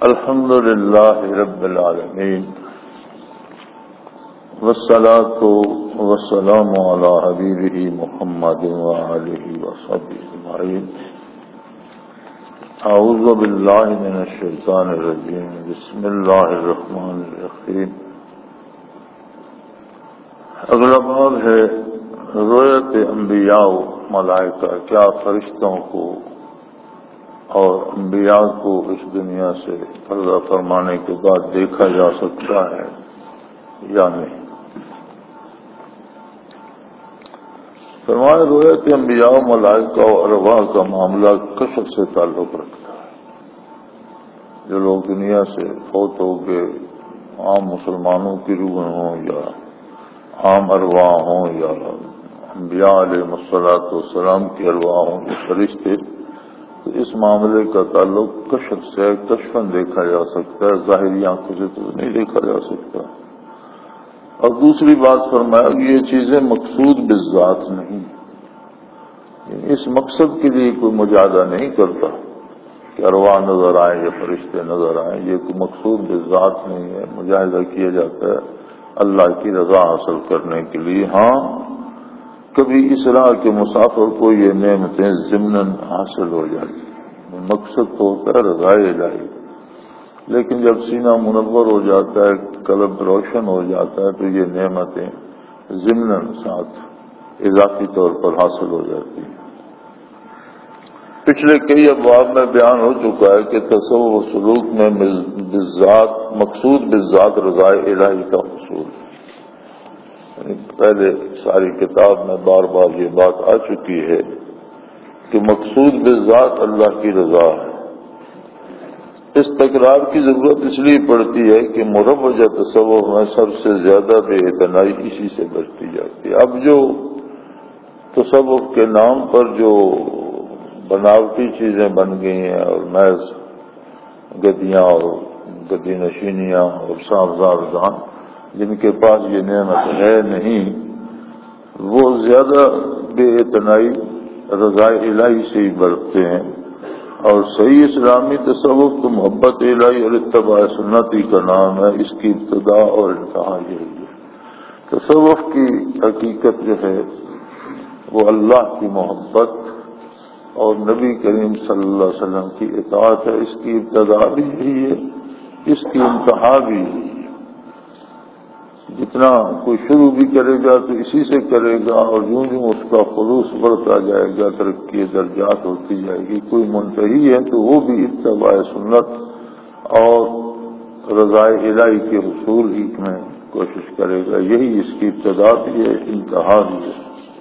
الحمد للہ رب العالمین والصلاة والسلام علی حبیبہ محمد وآلہ وصحبہ اجمعین۔ اعوذ باللہ من الشیطان الرجیم، بسم اللہ الرحمن الرحیم۔ اگلا باب ہے رؤیت انبیاء و ملائکہ، کیا فرشتوں کو اور انبیاء کو اس دنیا سے پردہ فرمانے کے بعد دیکھا جا سکتا ہے یا نہیں؟ فرمایا رؤیت انبیاء و ملائکہ و ارواح کا معاملہ کثرت سے تعلق رکھتا ہے۔ جو لوگ دنیا سے فوت ہو گئے، عام مسلمانوں کی روح ہوں یا عام ارواح ہوں یا انبیاء علیہ السلام کی ارواح ہوں، یہ فرشتے، تو اس معاملے کا تعلق کشف سے کشفاً دیکھا جا سکتا ہے، ظاہری آنکھوں سے تو نہیں دیکھا جا سکتا۔ اور دوسری بات فرمایا کہ یہ چیزیں مقصود بالذات نہیں، اس مقصد کے لیے کوئی مجاہدہ نہیں کرتا کہ ارواح نظر آئیں یا فرشتے نظر آئیں، یہ کوئی مقصود بالذات نہیں ہے، مجاہدہ کیا جاتا ہے اللہ کی رضا حاصل کرنے کے لیے۔ ہاں، کبھی اس راہ کے مسافر کو یہ نعمتیں ضمناً حاصل ہو جاتی ہیں، مقصد تو ہوتا ہے رضا الہی، لیکن جب سینہ منور ہو جاتا ہے، قلب روشن ہو جاتا ہے، تو یہ نعمتیں ضمناً ساتھ اضافی طور پر حاصل ہو جاتی ہیں۔ پچھلے کئی ابواب میں بیان ہو چکا ہے کہ تصوف و سلوک میں بالذات مقصود بالذات رضا الہی کا حصول ہے۔ پہلے ساری کتاب میں بار بار یہ بات آ چکی ہے کہ مقصود بالذات اللہ کی رضا ہے۔ اس تکرار کی ضرورت اس لیے پڑتی ہے کہ مروجہ تصوف میں سب سے زیادہ بے اعتنائی اسی سے بچتی جاتی ہے۔ اب جو تصوف کے نام پر جو بناوٹی چیزیں بن گئی ہیں اور محض گدیاں اور گدی نشینیاں اور سازگار ذہن، جن کے پاس یہ نعمت ہے نہیں، وہ زیادہ بے اعتنائی رضا الہی سے ہی برتتے ہیں۔ اور صحیح اسلامی تصوف تو محبت الہی اور اتباع سنتی کا نام ہے، اس کی ابتدا اور انتہا یہی ہے۔ تصوف کی حقیقت جو ہے وہ اللہ کی محبت اور نبی کریم صلی اللہ علیہ وسلم کی اطاعت ہے، اس کی ابتدا بھی یہی ہے، اس کی انتہا بھی یہی ہے۔ جتنا کوئی شروع بھی کرے گا تو اسی سے کرے گا، اور یوں یوں اس کا خلوص بڑھتا جائے گا، ترقی درجات ہوتی جائے گی۔ کوئی منتہی ہے تو وہ بھی اتباع سنت اور رضا الہی کے حصول ہی میں کوشش کرے گا، یہی اس کی ابتدا بھی ہے، انتہا بھی ہے۔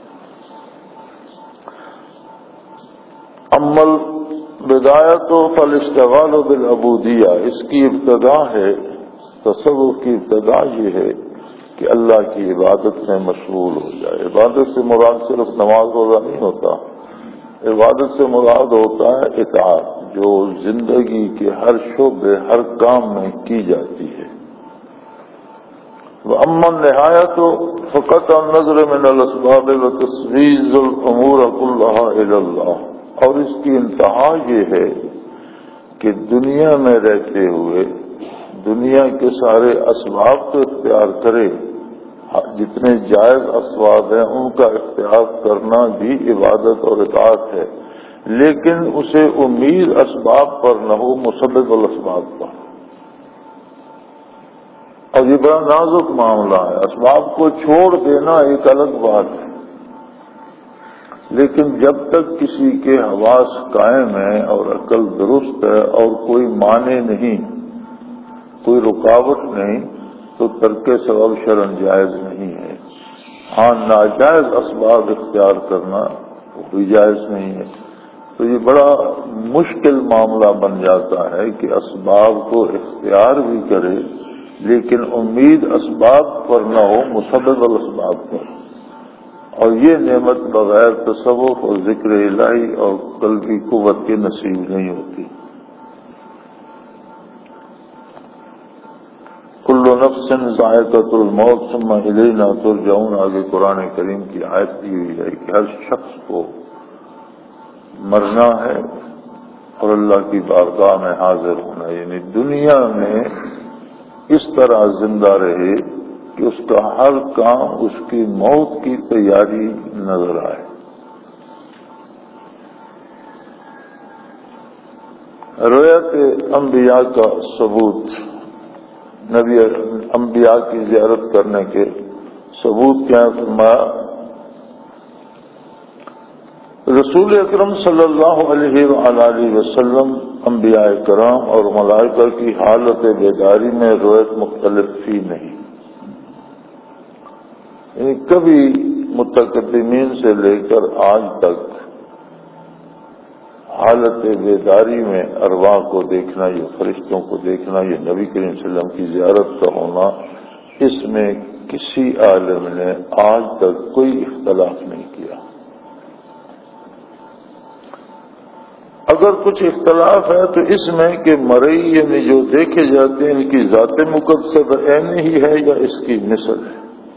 عمل بدایت و فالاشتغال بالعبودیہ، اس کی ابتدا ہے، تصوف کی ابتدا یہ ہے کہ اللہ کی عبادت میں مشغول ہو جائے۔ عبادت سے مراد صرف نماز روزہ نہیں ہوتا، عبادت سے مراد ہوتا ہے اطاعت، جو زندگی کے ہر شعبے ہر کام میں کی جاتی ہے۔ وَأَمَّا النِّهَايَةُ فَقَطْعُ النَّظْرِ مِنَ الْأَسْبَابِ وَتَسْوِيرُ الْأُمُورِ كُلَّهَا إِلَى اللَّهِ، اور اس کی انتہا یہ ہے کہ دنیا میں رہتے ہوئے دنیا کے سارے اسباب تو اختیار کرے، جتنے جائز اسباب ہیں ان کا اختیار کرنا بھی عبادت اور اطاعت ہے، لیکن اسے امید اسباب پر نہ ہو، مسبب الاسباب پر۔ اور یہ بڑا نازک معاملہ ہے، اسباب کو چھوڑ دینا ایک الگ بات ہے، لیکن جب تک کسی کے حواس قائم ہیں اور عقل درست ہے اور کوئی معنی نہیں، کوئی رکاوٹ نہیں، تو ترک سبب شرعاً جائز نہیں ہے۔ ہاں، ناجائز اسباب اختیار کرنا بھی جائز نہیں ہے۔ تو یہ بڑا مشکل معاملہ بن جاتا ہے کہ اسباب کو اختیار بھی کرے لیکن امید اسباب پر نہ ہو، مسبب الاسباب پر۔ اور یہ نعمت بغیر تصوف اور ذکر الہی اور قلبی قوت کے نصیب نہیں ہوتی۔ کل نفس ذائقۃ الموت ثم الینا ترجعون، آگے قرآن کریم کی آیت دی ہوئی ہے کہ ہر شخص کو مرنا ہے اور اللہ کی بارگاہ میں حاضر ہونا، یعنی دنیا میں اس طرح زندہ رہے کہ اس کا ہر کام اس کی موت کی تیاری نظر آئے۔ روایت انبیاء کا ثبوت، نبی انبیاء کی زیارت کرنے کے ثبوت کیا ہے؟ فرمایا رسول اکرم صلی اللہ علیہ وآلہ وسلم انبیاء کرام اور ملائکہ کی حالت بیداری میں روایت مختلف تھی نہیں، یعنی کبھی متقدمین سے لے کر آج تک حالت بیداری میں ارواح کو دیکھنا، یہ فرشتوں کو دیکھنا، یہ نبی کریم صلی اللہ علیہ وسلم کی زیارت کا ہونا، اس میں کسی عالم نے آج تک کوئی اختلاف نہیں کیا۔ اگر کچھ اختلاف ہے تو اس میں کہ مرئی یعنی جو دیکھے جاتے ہیں ان کی ذات مقدسہ بعین ہی ہے یا اس کی مثل ہے۔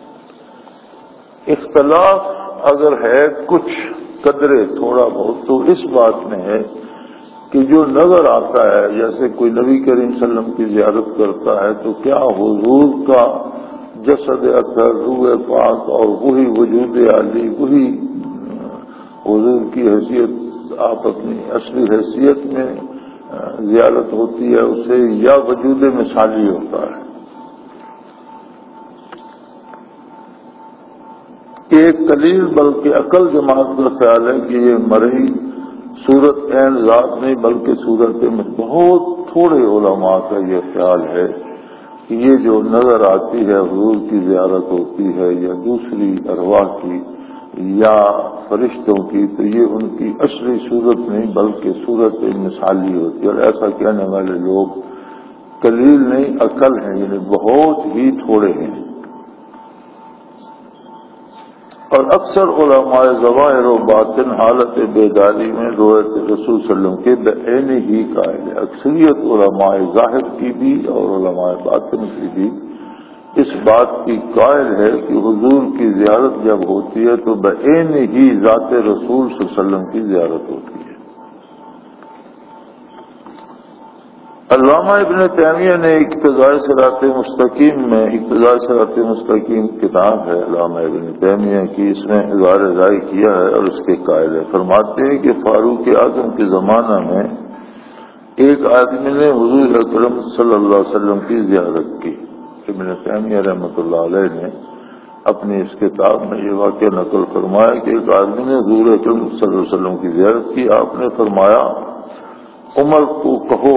اختلاف اگر ہے کچھ قدرے تھوڑا بہت تو اس بات میں ہے کہ جو نظر آتا ہے، جیسے کوئی نبی کریم صلی اللہ علیہ وسلم کی زیارت کرتا ہے تو کیا حضور کا جسد اطہر، روح پاک اور وہی وجود عالی، وہی حضور کی حیثیت آپ اپنی اصلی حیثیت میں زیارت ہوتی ہے اسے، یا وجود مثالی ہوتا ہے؟ ایک قلیل بلکہ عقل جماعت کا خیال ہے کہ یہ مرئی صورت عین ذات نہیں بلکہ صورت میں، بہت تھوڑے علماء کا یہ خیال ہے کہ یہ جو نظر آتی ہے حضور کی زیارت ہوتی ہے یا دوسری ارواح کی یا فرشتوں کی، تو یہ ان کی اصلی صورت نہیں بلکہ صورت مثالی ہوتی ہے، اور ایسا کہنے والے لوگ قلیل نہیں عقل ہیں، یعنی بہت ہی تھوڑے ہیں۔ اور اکثر علماء ظواہر و باطن حالت بیداری میں روایت رسول صلی اللہ علیہ وسلم کے بعین ہی قائل ہے۔ اکثریت علماء ظاہر کی بھی اور علماء باطن کی بھی اس بات کی قائل ہے کہ حضور کی زیارت جب ہوتی ہے تو بعین ہی ذات رسول صلی اللہ علیہ وسلم کی زیارت ہوتی ہے۔ علامہ ابن تیمیہ نے اقتضاء صراط مستقیم میں، اقتضاء صراط مستقیم کتاب ہے علامہ ابن تیمیہ کی، اس میں اظہار رائے کیا ہے اور اس کے قائل ہے۔ فرماتے ہیں کہ فاروق اعظم کے زمانہ میں ایک آدمی نے حضور اکرم صلی اللہ علیہ وسلم کی زیارت کی۔ ابن تیمیہ رحمۃ اللہ علیہ نے اپنی اس کتاب میں یہ واقعہ نقل فرمایا کہ ایک آدمی نے حضور اکرم صلی اللہ علیہ وسلم کی زیارت کی۔ آپ نے فرمایا عمر کو کہو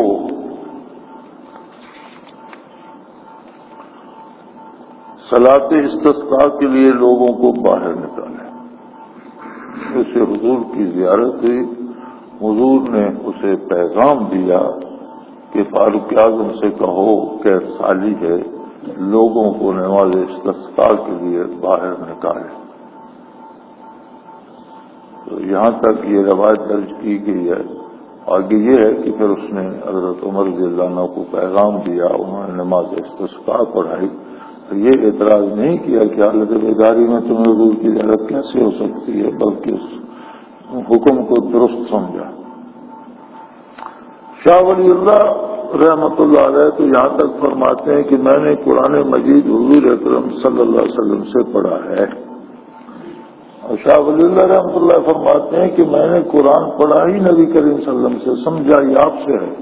صلاۃ استسقاء کے لیے لوگوں کو باہر نکالیں۔ اسے حضور کی زیارت ہوئی، حضور نے اسے پیغام دیا کہ فاروق اعظم سے کہو کہ سالی ہے لوگوں کو نماز استسقاء کے لیے باہر نکالیں۔ تو یہاں تک یہ روایت درج کی گئی ہے۔ آگے یہ ہے کہ پھر اس نے حضرت عمر رضی اللہ عنہ کو پیغام دیا، انہوں نے نماز استسقاء پڑھائی، تو یہ اعتراض نہیں کیا کہ حالت بیداری میں تمہیں حضور کی زیارت کیسے ہو سکتی ہے، بلکہ اس حکم کو درست سمجھا۔ شاہ ولی اللہ رحمۃ اللہ علیہ تو یہاں تک فرماتے ہیں کہ میں نے قرآن مجید حضور اکرم صلی اللہ علیہ وسلم سے پڑھا ہے، اور شاہ ولی اللہ رحمۃ اللہ فرماتے ہیں کہ میں نے قرآن پڑھا ہی نبی کریم صلی اللہ علیہ وسلم سے، سمجھا یہ آپ سے ہے۔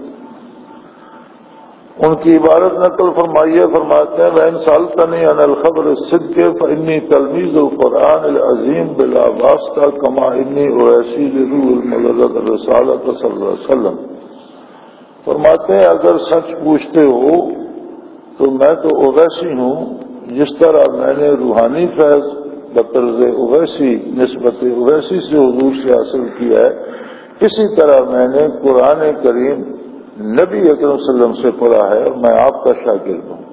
ان کی عبارت نقل فرمائیے، فرماتے ہیں وَإِن سَأَلْتَنِي عَنِ الْخَبْرِ الصِّدْقِ فَإِنِّي تَلْمِيذُ الْقُرْآنِ الْعَظِيمِ بِلَا وَاسِطَةٍ كَمَا إِنِّي أُوَاسِي لِرُوحِ الْمُقَدَّسِ الرِّسَالَةَ صلی اللہ علیہ وسلم۔ فرماتے ہیں اگر سچ پوچھتے ہو تو میں تو اویسی ہوں، جس طرح میں نے روحانی فیض بطرز اویسی نسبت اویسی سے حضور سے حاصل کیا ہے، اسی طرح میں نے قرآن کریم نبی اکرم صلی اللہ علیہ وسلم سے پڑھا ہے اور میں آپ کا شاگرد ہوں۔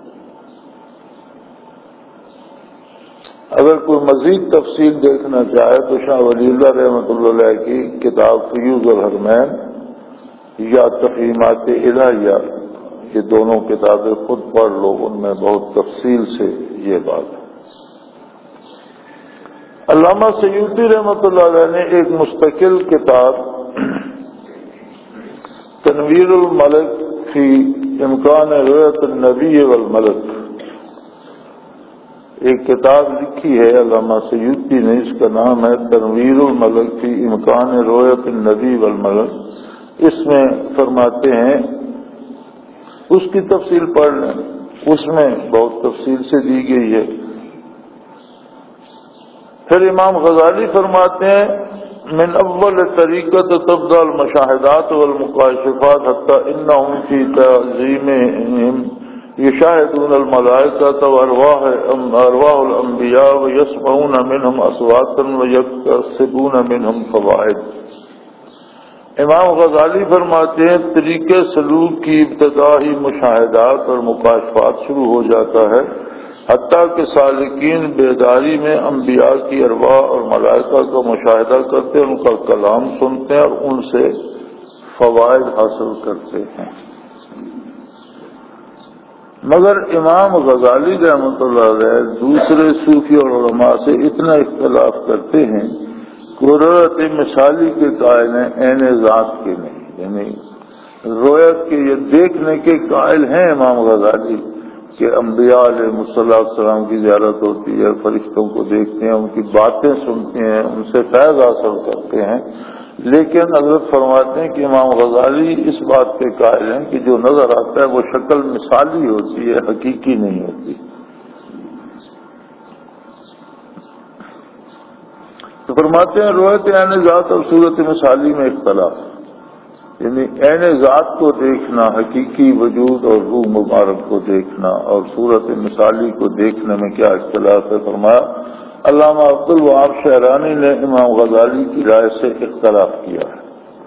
اگر کوئی مزید تفصیل دیکھنا چاہے تو شاہ ولی اللہ رحمۃ اللہ علیہ کی کتاب فیوض الحرمین یا تفہیمات الہیہ، یہ دونوں کتابیں خود پڑھ لو، ان میں بہت تفصیل سے یہ بات ہے۔ علامہ سیوطی رحمۃ اللہ علیہ نے ایک مستقل کتاب تنویر الملک فی امکان رؤیت النبی والملک، ایک کتاب لکھی ہے علامہ سیوطی نے، اس کا نام ہے تنویر الملک فی امکان رؤیت النبی والملک۔ اس میں فرماتے ہیں، اس کی تفصیل پڑھ لیں، اس میں بہت تفصیل سے دی گئی ہے۔ پھر امام غزالی فرماتے ہیں، من اول طریقت تبدا المشاہدات والمکاشفات حتی انہم فی تعظیمہم یشاہدون الملائکۃ وارواح الانبیاء ویسمعون منہم اصواتا ویکتسبون منہم فوائد۔ امام غزالی فرماتے ہیں طریقے سلوک کی ابتدا ہی مشاہدات اور مکاشفات شروع ہو جاتا ہے، حتیٰ کہ سالکین بیداری میں انبیاء کی ارواح اور ملائکہ کا مشاہدہ کرتے ہیں، ان کا کلام سنتے ہیں اور ان سے فوائد حاصل کرتے ہیں۔ مگر امام غزالی رحمۃ اللہ علیہ دوسرے صوفی اور علماء سے اتنا اختلاف کرتے ہیں کہ رؤیت مثالی کے قائل ہیں، عین ذات کے نہیں، یعنی رؤیت کے یہ دیکھنے کے قائل ہیں امام غزالی کہ انبیاء علیہ السلام کی زیارت ہوتی ہے، فرشتوں کو دیکھتے ہیں، ان کی باتیں سنتے ہیں، ان سے فیض حاصل کرتے ہیں، لیکن حضرت فرماتے ہیں کہ امام غزالی اس بات کے قائل ہیں کہ جو نظر آتا ہے وہ شکل مثالی ہوتی ہے، حقیقی نہیں ہوتی۔ تو فرماتے ہیں رؤیت عین ذات اور صورت مثالی میں اختلاف، یعنی عین ذات کو دیکھنا، حقیقی وجود اور روح مبارک کو دیکھنا، اور صورت مثالی کو دیکھنے میں کیا اختلاف ہے۔ فرمایا علامہ عبدالوہاب شعرانی نے امام غزالی کی رائے سے اختلاف کیا ہے۔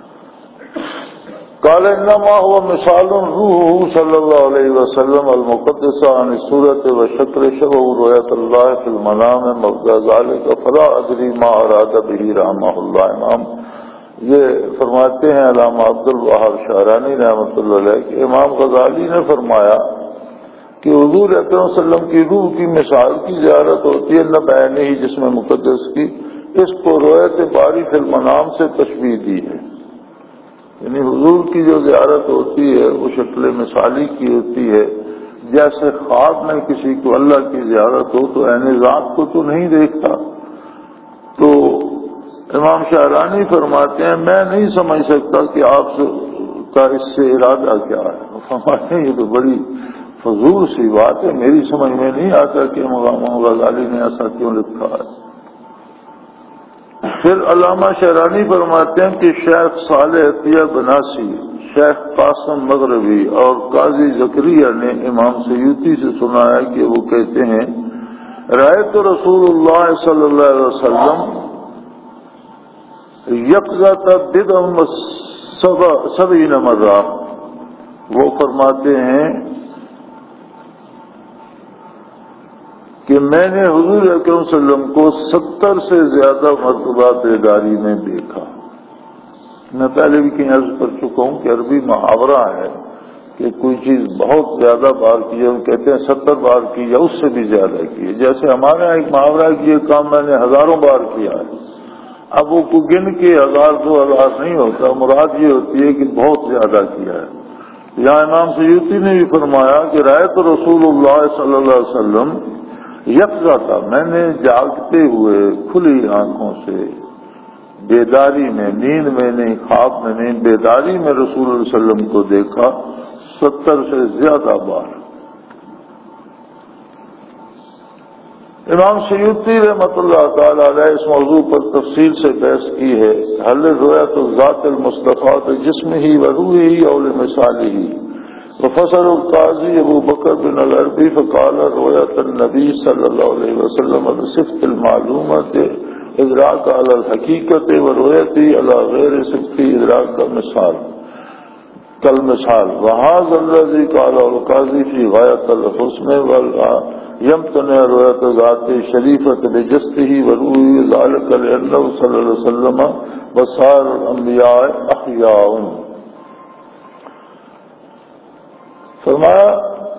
قال انما هو مثال روحه صلی اللہ علیہ وسلم المقدسہ عن صورت و شکل شبہ رؤیت اللہ فی المنام مبدا ذلك فلا ادری ما اراد به رحمہ اللہ۔ امام یہ فرماتے ہیں علامہ عبدالوہاب شعرانی رحمۃ اللہ علیہ کہ امام غزالی نے فرمایا کہ حضور اکرم صلی اللہ علیہ وسلم کی روح کی مثال کی زیارت ہوتی ہے، نہ بعینہ ہی جسم مقدس کی، اس کو رؤیت باری فی المنام سے تشبیہ دی ہے، یعنی حضور کی جو زیارت ہوتی ہے وہ شکل مثالی کی ہوتی ہے، جیسے خواب میں کسی کو اللہ کی زیارت ہو تو عین ذات کو تو نہیں دیکھتا۔ تو امام شعرانی فرماتے ہیں میں نہیں سمجھ سکتا کہ آپ کا اس سے ارادہ کیا ہے۔ فرماتے ہیں یہ تو بڑی فضول سی بات ہے، میری سمجھ میں نہیں آتا کہ امام غزالی نے ایسا کیوں لکھا ہے۔ پھر علامہ شعرانی فرماتے ہیں کہ شیخ صالح عطیہ بناسی، شیخ قاسم مغربی اور قاضی زکریا نے امام سیوطی سے سنا ہے کہ وہ کہتے ہیں رأیت رسول اللہ صلی اللہ علیہ وسلم یقظۃ بدع سبعین مرہ، وہ فرماتے ہیں کہ میں نے حضور اکرم صلی اللہ علیہ وسلم کو 70 سے زیادہ مرتبہ بیداری میں دیکھا۔ میں پہلے بھی کہیں عرض کر چکا ہوں کہ عربی محاورہ ہے کہ کوئی چیز بہت زیادہ بار کی ہے، ہم کہتے ہیں 70 بار کی یا اس سے بھی زیادہ کی ہے۔ جیسے ہمارے یہاں ایک محاورہ ہے کہ یہ کام میں نے ہزاروں بار کیا ہے، اب وہ کو گن کے 1000 2000 نہیں ہوتا، مراد یہ ہوتی ہے کہ بہت زیادہ کیا ہے۔ یہاں امام سیوطی نے بھی فرمایا کہ رأیت رسول اللہ صلی اللہ علیہ وسلم یقظہ تھا، میں نے جاگتے ہوئے کھلی آنکھوں سے بیداری میں، نیند میں نہیں، خواب میں نہیں، بیداری میں رسول اللہ صلی اللہ علیہ وسلم کو دیکھا 70 سے زیادہ بار۔ امام سیوطی رحمۃ اللہ تعالی علیہ اس موضوع پر تفصیل سے بحث کی ہے، حل رؤیت الذات المصطفیٰ جسمہ و روحہ اور مثالہ۔ وفسر القاضی ابو بکر بن العربی فقال رؤیت النبی صلی اللہ علیہ وسلم بصفت المعلومۃ ادراک علی الحقیقت و رؤیتی علی غیر صفت ادراک کا مثال کل مثال وهذا الذی قال القاضی فی غایۃ الحسن یمتنع رؤیت ذات شریفۃ بجسدہ و روحہ ذلک لأنہ صلی اللہ علیہ وسلم وسائر الانبیاء احیاء۔ فرمایا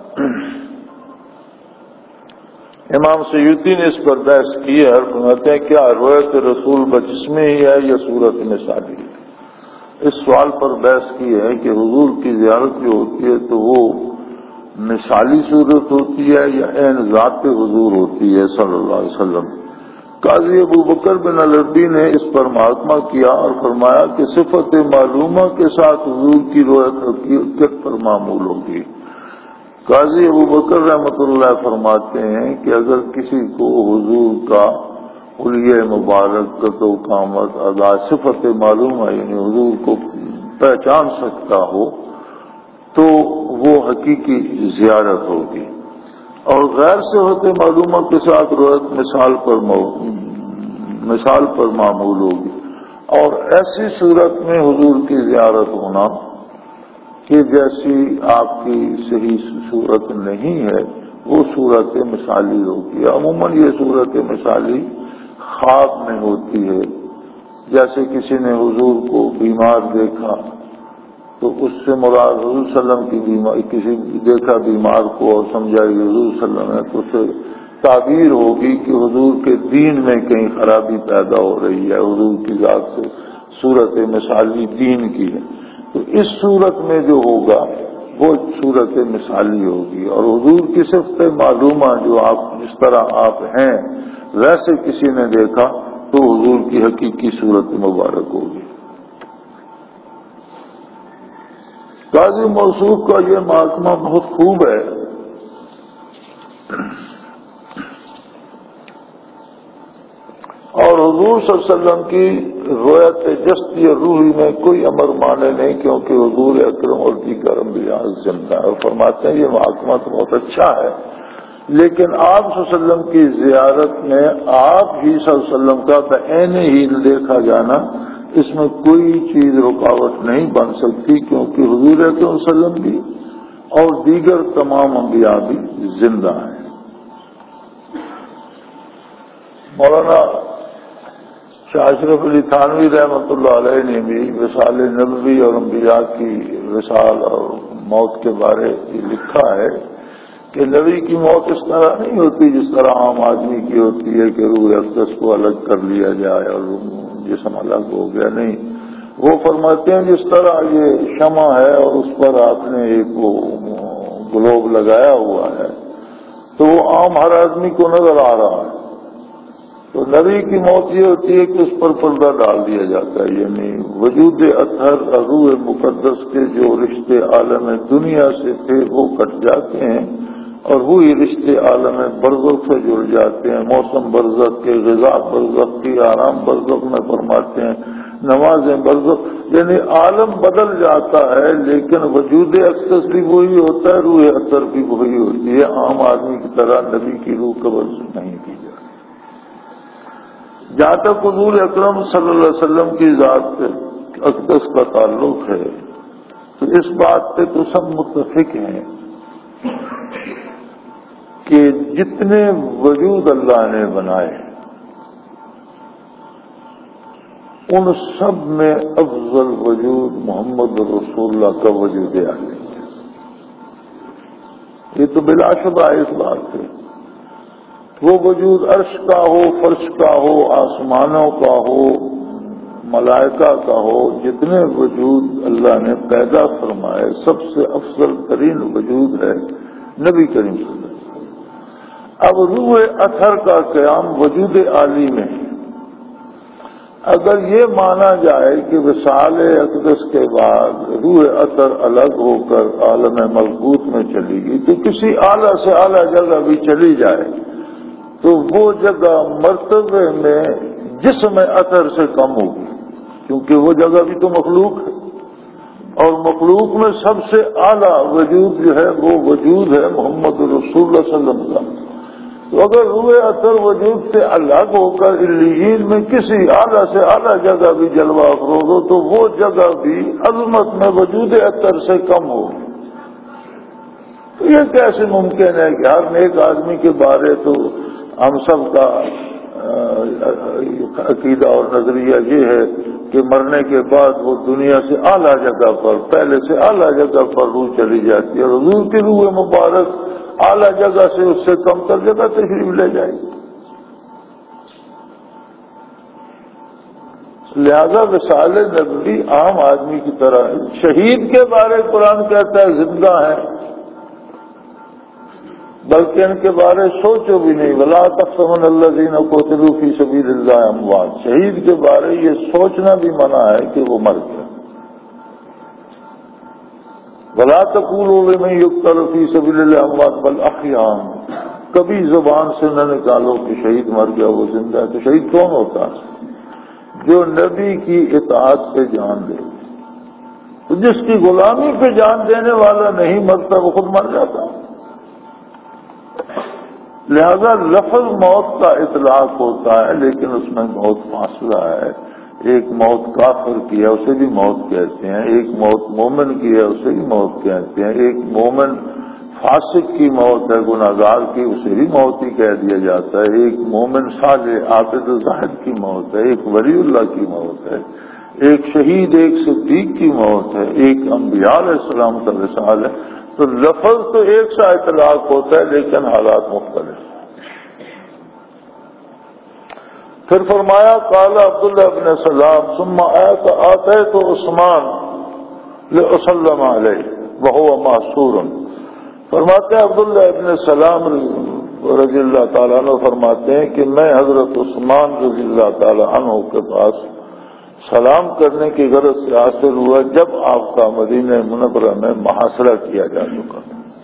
امام سیوطی نے اس پر بحث کی ہے اور فرماتے ہیں کیا رؤیت رسول بجسم ہی ہے یا صورت مثالی ہے؟ اس سوال پر بحث کی ہے کہ حضور کی زیارت جو ہوتی ہے تو وہ مثالی صورت ہوتی ہے یا عین ذات حضور ہوتی ہے صلی اللہ علیہ وسلم۔ قاضی ابو بکر بن العربی نے اس پر محاکمہ کیا اور فرمایا کہ صفت معلومہ کے ساتھ حضور کی رویت حقیقت پر معمول ہوگی۔ قاضی ابو بکر رحمۃ اللہ فرماتے ہیں کہ اگر کسی کو حضور کا حلیہ مبارک قد و قامت ادا صفت معلومہ یعنی حضور کو پہچان سکتا ہو تو وہ حقیقی زیارت ہوگی، اور غیر صفت معلومہ کے ساتھ رویت مثال پر معمول ہوگی۔ اور ایسی صورت میں حضور کی زیارت ہونا کہ جیسی آپ کی صحیح صورت نہیں ہے وہ صورت مثالی ہوگی۔ عموماً یہ صورت مثالی خواب میں ہوتی ہے، جیسے کسی نے حضور کو بیمار دیکھا تو اس سے مراد حضور صلی اللہ علیہ وسلم کی بیمار، کسی دیکھا بیمار کو اور سمجھا کہ حضور صلی اللہ علیہ وسلم تو اسے تعبیر ہوگی کہ حضور کے دین میں کہیں خرابی پیدا ہو رہی ہے، حضور کی ذات سے صورت مثالی دین کی ہے، تو اس صورت میں جو ہوگا وہ صورت مثالی ہوگی۔ اور حضور کی صفت معلومہ جو آپ جس طرح آپ ہیں ویسے کسی نے دیکھا تو حضور کی حقیقی صورت مبارک ہوگی۔ قاضی موصوف کا یہ محاکمہ بہت خوب ہے۔ اور حضور صلی اللہ علیہ وسلم کی رویت جسدی اور روحی میں کوئی امر مانے نہیں، کیونکہ حضور اکرم اور دیگر انبیاء زندہ ہے۔ اور فرماتے ہیں یہ محاکمہ تو بہت اچھا ہے، لیکن آپ صلی اللہ علیہ وسلم کی زیارت میں آپ ہی صلی اللہ علیہ وسلم کا بعین ہی دیکھا جانا اس میں کوئی چیز رکاوٹ نہیں بن سکتی، کیونکہ حضور اکرم صلی اللہ علیہ وسلم بھی اور دیگر تمام انبیاء بھی زندہ ہیں۔ مولانا شاہ اشرف علی تھانوی رحمۃ اللہ علیہ نے بھی وصال نبوی اور انبیاء کی وصال اور موت کے بارے لکھا ہے کہ نبی کی موت اس طرح نہیں ہوتی جس طرح عام آدمی کی ہوتی ہے کہ روح اقدس کو الگ کر لیا جائے اور جسم الگ ہو گیا، نہیں۔ وہ فرماتے ہیں جس طرح یہ شمع ہے اور اس پر آپ نے ایک وہ گلوب لگایا ہوا ہے تو وہ عام ہر آدمی کو نظر آ رہا ہے، تو نبی کی موت یہ ہوتی ہے کہ اس پر پردہ ڈال دیا جاتا ہے، یعنی وجود اطہر اور روح مقدس کے جو رشتے عالم دنیا سے تھے وہ کٹ جاتے ہیں اور وہی رشتے عالم برزخ سے جڑ جاتے ہیں۔ موسم برزخ کے، غذا برزخ کی، آرام برزخ میں فرماتے ہیں، نمازیں برزخ، یعنی عالم بدل جاتا ہے لیکن وجود اقدس بھی وہی ہوتا ہے، روح اطہر بھی وہی ہوتی ہے۔ عام آدمی کی طرح نبی کی روح قبض نہیں کی جاتی۔ جہاں تک حضور اکرم صلی اللہ علیہ وسلم کی ذات اقدس کا تعلق ہے تو اس بات پہ تو سب متفق ہیں کہ جتنے وجود اللہ نے بنائے ان سب میں افضل وجود محمد رسول اللہ کا وجود عالی ہے۔ یہ تو بلا شبہ اس بات سے، وہ وجود عرش کا ہو، فرش کا ہو، آسمانوں کا ہو، ملائکہ کا ہو، جتنے وجود اللہ نے پیدا فرمائے سب سے افضل ترین وجود ہے نبی کریم صلی اللہ علیہ وسلم۔ اب روح اطہر کا قیام وجود عالی میں ہے۔ اگر یہ مانا جائے کہ وصال اقدس کے بعد روح اطہر الگ ہو کر عالم ملکوت میں چلی گئی تو کسی اعلیٰ سے اعلیٰ جگہ بھی چلی جائے تو وہ جگہ مرتبے میں جسم اطہر سے کم ہوگی، کیونکہ وہ جگہ بھی تو مخلوق ہے، اور مخلوق میں سب سے اعلیٰ وجود جو ہے وہ وجود ہے محمد رسول اللہ صلی اللہ علیہ وسلم۔ تو اگر روح اطہر وجود سے الگ ہو کر علیین میں کسی اعلیٰ سے اعلیٰ جگہ بھی جلوہ افروز ہو تو وہ جگہ بھی عظمت میں وجود اطہر سے کم ہوگی۔ تو یہ کیسے ممکن ہے کہ ہر نیک آدمی کے بارے تو ہم سب کا عقیدہ اور نظریہ یہ ہے کہ مرنے کے بعد وہ دنیا سے اعلیٰ جگہ پر، پہلے سے اعلیٰ جگہ پر روح چلی جاتی ہے اور حضور کی روح مبارک اعلیٰ جگہ سے اس سے کم تر جگہ تشریف لے جائے گی۔ لہذا وصال نبوی عام آدمی کی طرح ہے۔ شہید کے بارے قرآن کہتا ہے زندہ ہے، بلکہ ان کے بارے سوچو بھی نہیں، ولا تحسبن الذین قتلوا فی سبیل اللہ اموات، شہید کے بارے یہ سوچنا بھی منع ہے کہ وہ مر گیا۔ ولا تقولوا لمن یقتل فی سبیل اللہ اموات بل احیاء، کبھی زبان سے نہ نکالو کہ شہید مر گیا وہ زندہ ہے۔ تو شہید کون ہوتا ہے؟ جو نبی کی اطاعت پہ جان دے، تو جس کی غلامی پہ جان دینے والا نہیں مرتا وہ خود مر جاتا۔ لہذا لفظ موت کا اطلاق ہوتا ہے لیکن اس میں بہت فاصلہ ہے۔ ایک موت کافر کی ہے اسے بھی موت کہتے ہیں، ایک موت مومن کی ہے اسے بھی موت کہتے ہیں، ایک مومن فاسق کی موت ہے گناہگار کی اسے بھی موت ہی کہہ دیا جاتا ہے، ایک مومن صالح عابد زاہد کی موت ہے، ایک ولی اللہ کی موت ہے، ایک شہید ایک صدیق کی موت ہے، ایک انبیاء علیہ السلام کا وصال ہے۔ تو لفظ تو ایک سا اطلاق ہوتا ہے لیکن حالات مختلف۔ پھر فرمایا قال عبداللہ بن سلام ثم آتیت عثمان لأسلم علیہ وہو معصور، فرماتے ہیں عبداللہ ابن سلام رضی اللہ تعالیٰ عنہ فرماتے ہیں کہ میں حضرت عثمان رضی اللہ تعالیٰ عنہ کے پاس سلام کرنے کی غرض سے حاصل ہوا جب آپ کا مدینہ منورہ میں محاصرہ کیا جا چکا۔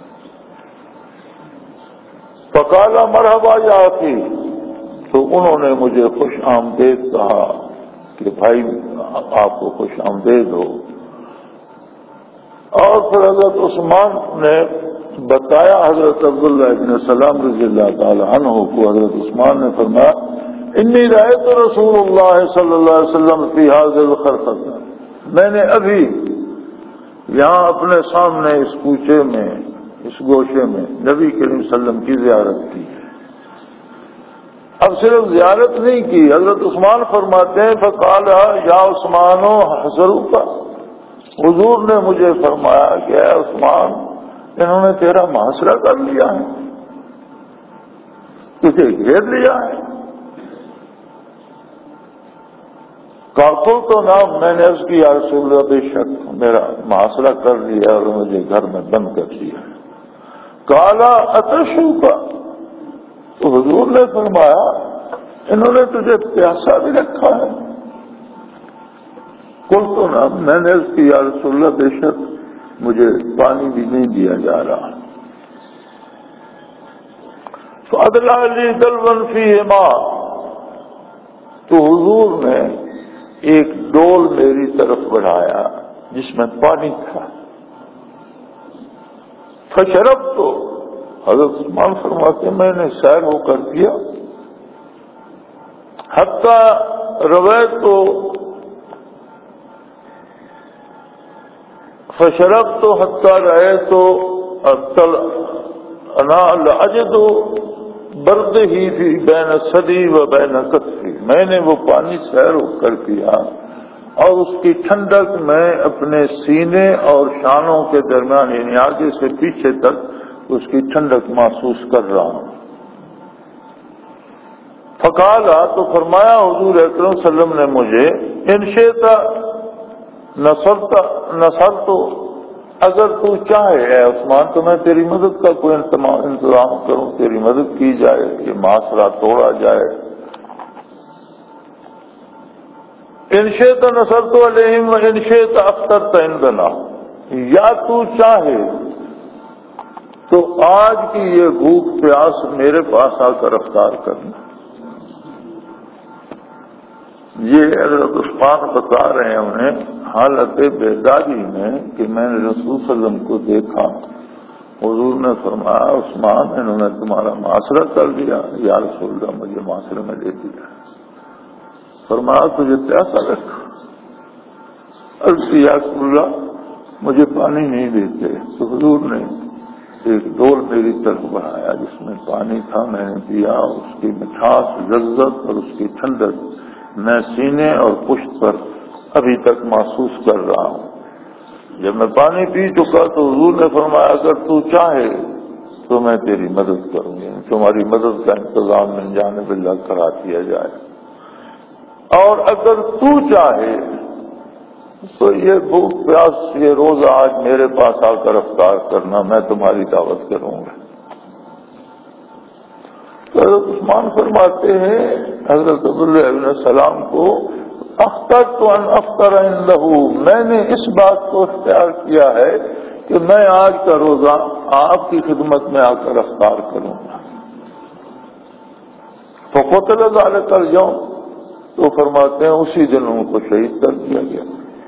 فقال مرحبا یا اخی، تو انہوں نے مجھے خوش آمدید کہا کہ بھائی آپ کو خوش آمدید ہو۔ اور پھر حضرت عثمان نے بتایا حضرت عبداللہ ابن سلام رضی اللہ تعالی عنہ کو، حضرت عثمان نے فرمایا انی رأیت رسول اللہ صلی اللہ علیہ وسلم فی ھذا الخرفۃ، میں نے ابھی یہاں اپنے سامنے اس کوچے میں اس گوشے میں نبی کریم صلی اللہ علیہ وسلم کی زیارت کی۔ اب صرف زیارت نہیں کی، حضرت عثمان فرماتے ہیں فقال یا عثمان حضروک، حضور نے مجھے فرمایا کہ اے عثمان انہوں نے تیرا محاصرہ کر لیا ہے، تجھے گھیر لیا ہے۔ کافر تو نام میں نے عرض کی یا رسول اللہ بے شک میرا محاصرہ کر لیا اور مجھے گھر میں بند کر دیا۔ کالا اتشو کا، تو حضور نے فرمایا انہوں نے تجھے پیاسا بھی رکھا ہے؟ کل تو نام میں نے عرض کی یا رسول اللہ بے شک مجھے پانی بھی نہیں دیا جا رہا۔ تو ادلا علی دلون فیہما، تو حضور نے ایک ڈول میری طرف بڑھایا جس میں پانی تھا۔ فشرب، تو حضرت عثمان فرماتے میں نے سیر ہو کر کیا، حتی رویت تو فشرب تو حتی رہے تو انا لأجد برد ہی فی بین صدی و بین کتفی، میں نے وہ پانی سیر ہو کر پیا اور اس کی ٹھنڈک میں اپنے سینے اور شانوں کے درمیان یعنی آگے سے پیچھے تک اس کی ٹھنڈک محسوس کر رہا ہوں۔ فقالا، تو فرمایا حضور اکرم صلی اللہ علیہ وسلم نے مجھے ان شئت نصرت، اگر تو چاہے اے عثمان تو میں تیری مدد کا کوئی انتظام کروں، تیری مدد کی جائے، یہ محاصرہ توڑا جائے۔ ان شئت نصرت علیہم و ان شئت افطرت عندنا، یا تو چاہے تو آج کی یہ بھوک پیاس میرے پاس آ کر افطار کرنا۔ یہ حضرت عثمان بتا رہے ہیں انہیں حالت بیداری میں کہ میں نے رسول صلی اللہ علیہ وسلم کو دیکھا، حضور نے فرمایا عثمان انہوں نے تمہارا محاصرہ کر دیا، یا رسول اللہ مجھے محاصرے میں لے دیا۔ فرمایا تجھے پیاسا رکھا، عرض کی یا رسول اللہ مجھے پانی نہیں دیتے، تو حضور نے ایک ڈول میری طرف بڑھایا جس میں پانی تھا، میں نے پیا، اس کی مٹھاس لذت اور اس کی ٹھنڈک میں سینے اور پشت پر ابھی تک محسوس کر رہا ہوں۔ جب میں پانی پی چکا تو حضور نے فرمایا اگر تو چاہے تو میں تیری مدد کروں گی، تمہاری مدد کا انتظام من جانب اللہ کرا دیا جائے۔ اور اگر تو چاہے تو یہ بھوک پیاس یہ روزہ آج میرے پاس آ کر افطار کرنا، میں تمہاری دعوت کروں گا۔ حضرت عثمان فرماتے ہیں حضرت عبداللہ ابن السلام کو، اخترت ان افطر عنده، میں نے اس بات کو اختیار کیا ہے کہ میں آج کا روزہ آپ کی خدمت میں آ کر افطار کروں گا۔ فقتل ذلك اليوم، تو فرماتے ہیں اسی دن ان کو شہید کر دیا گیا۔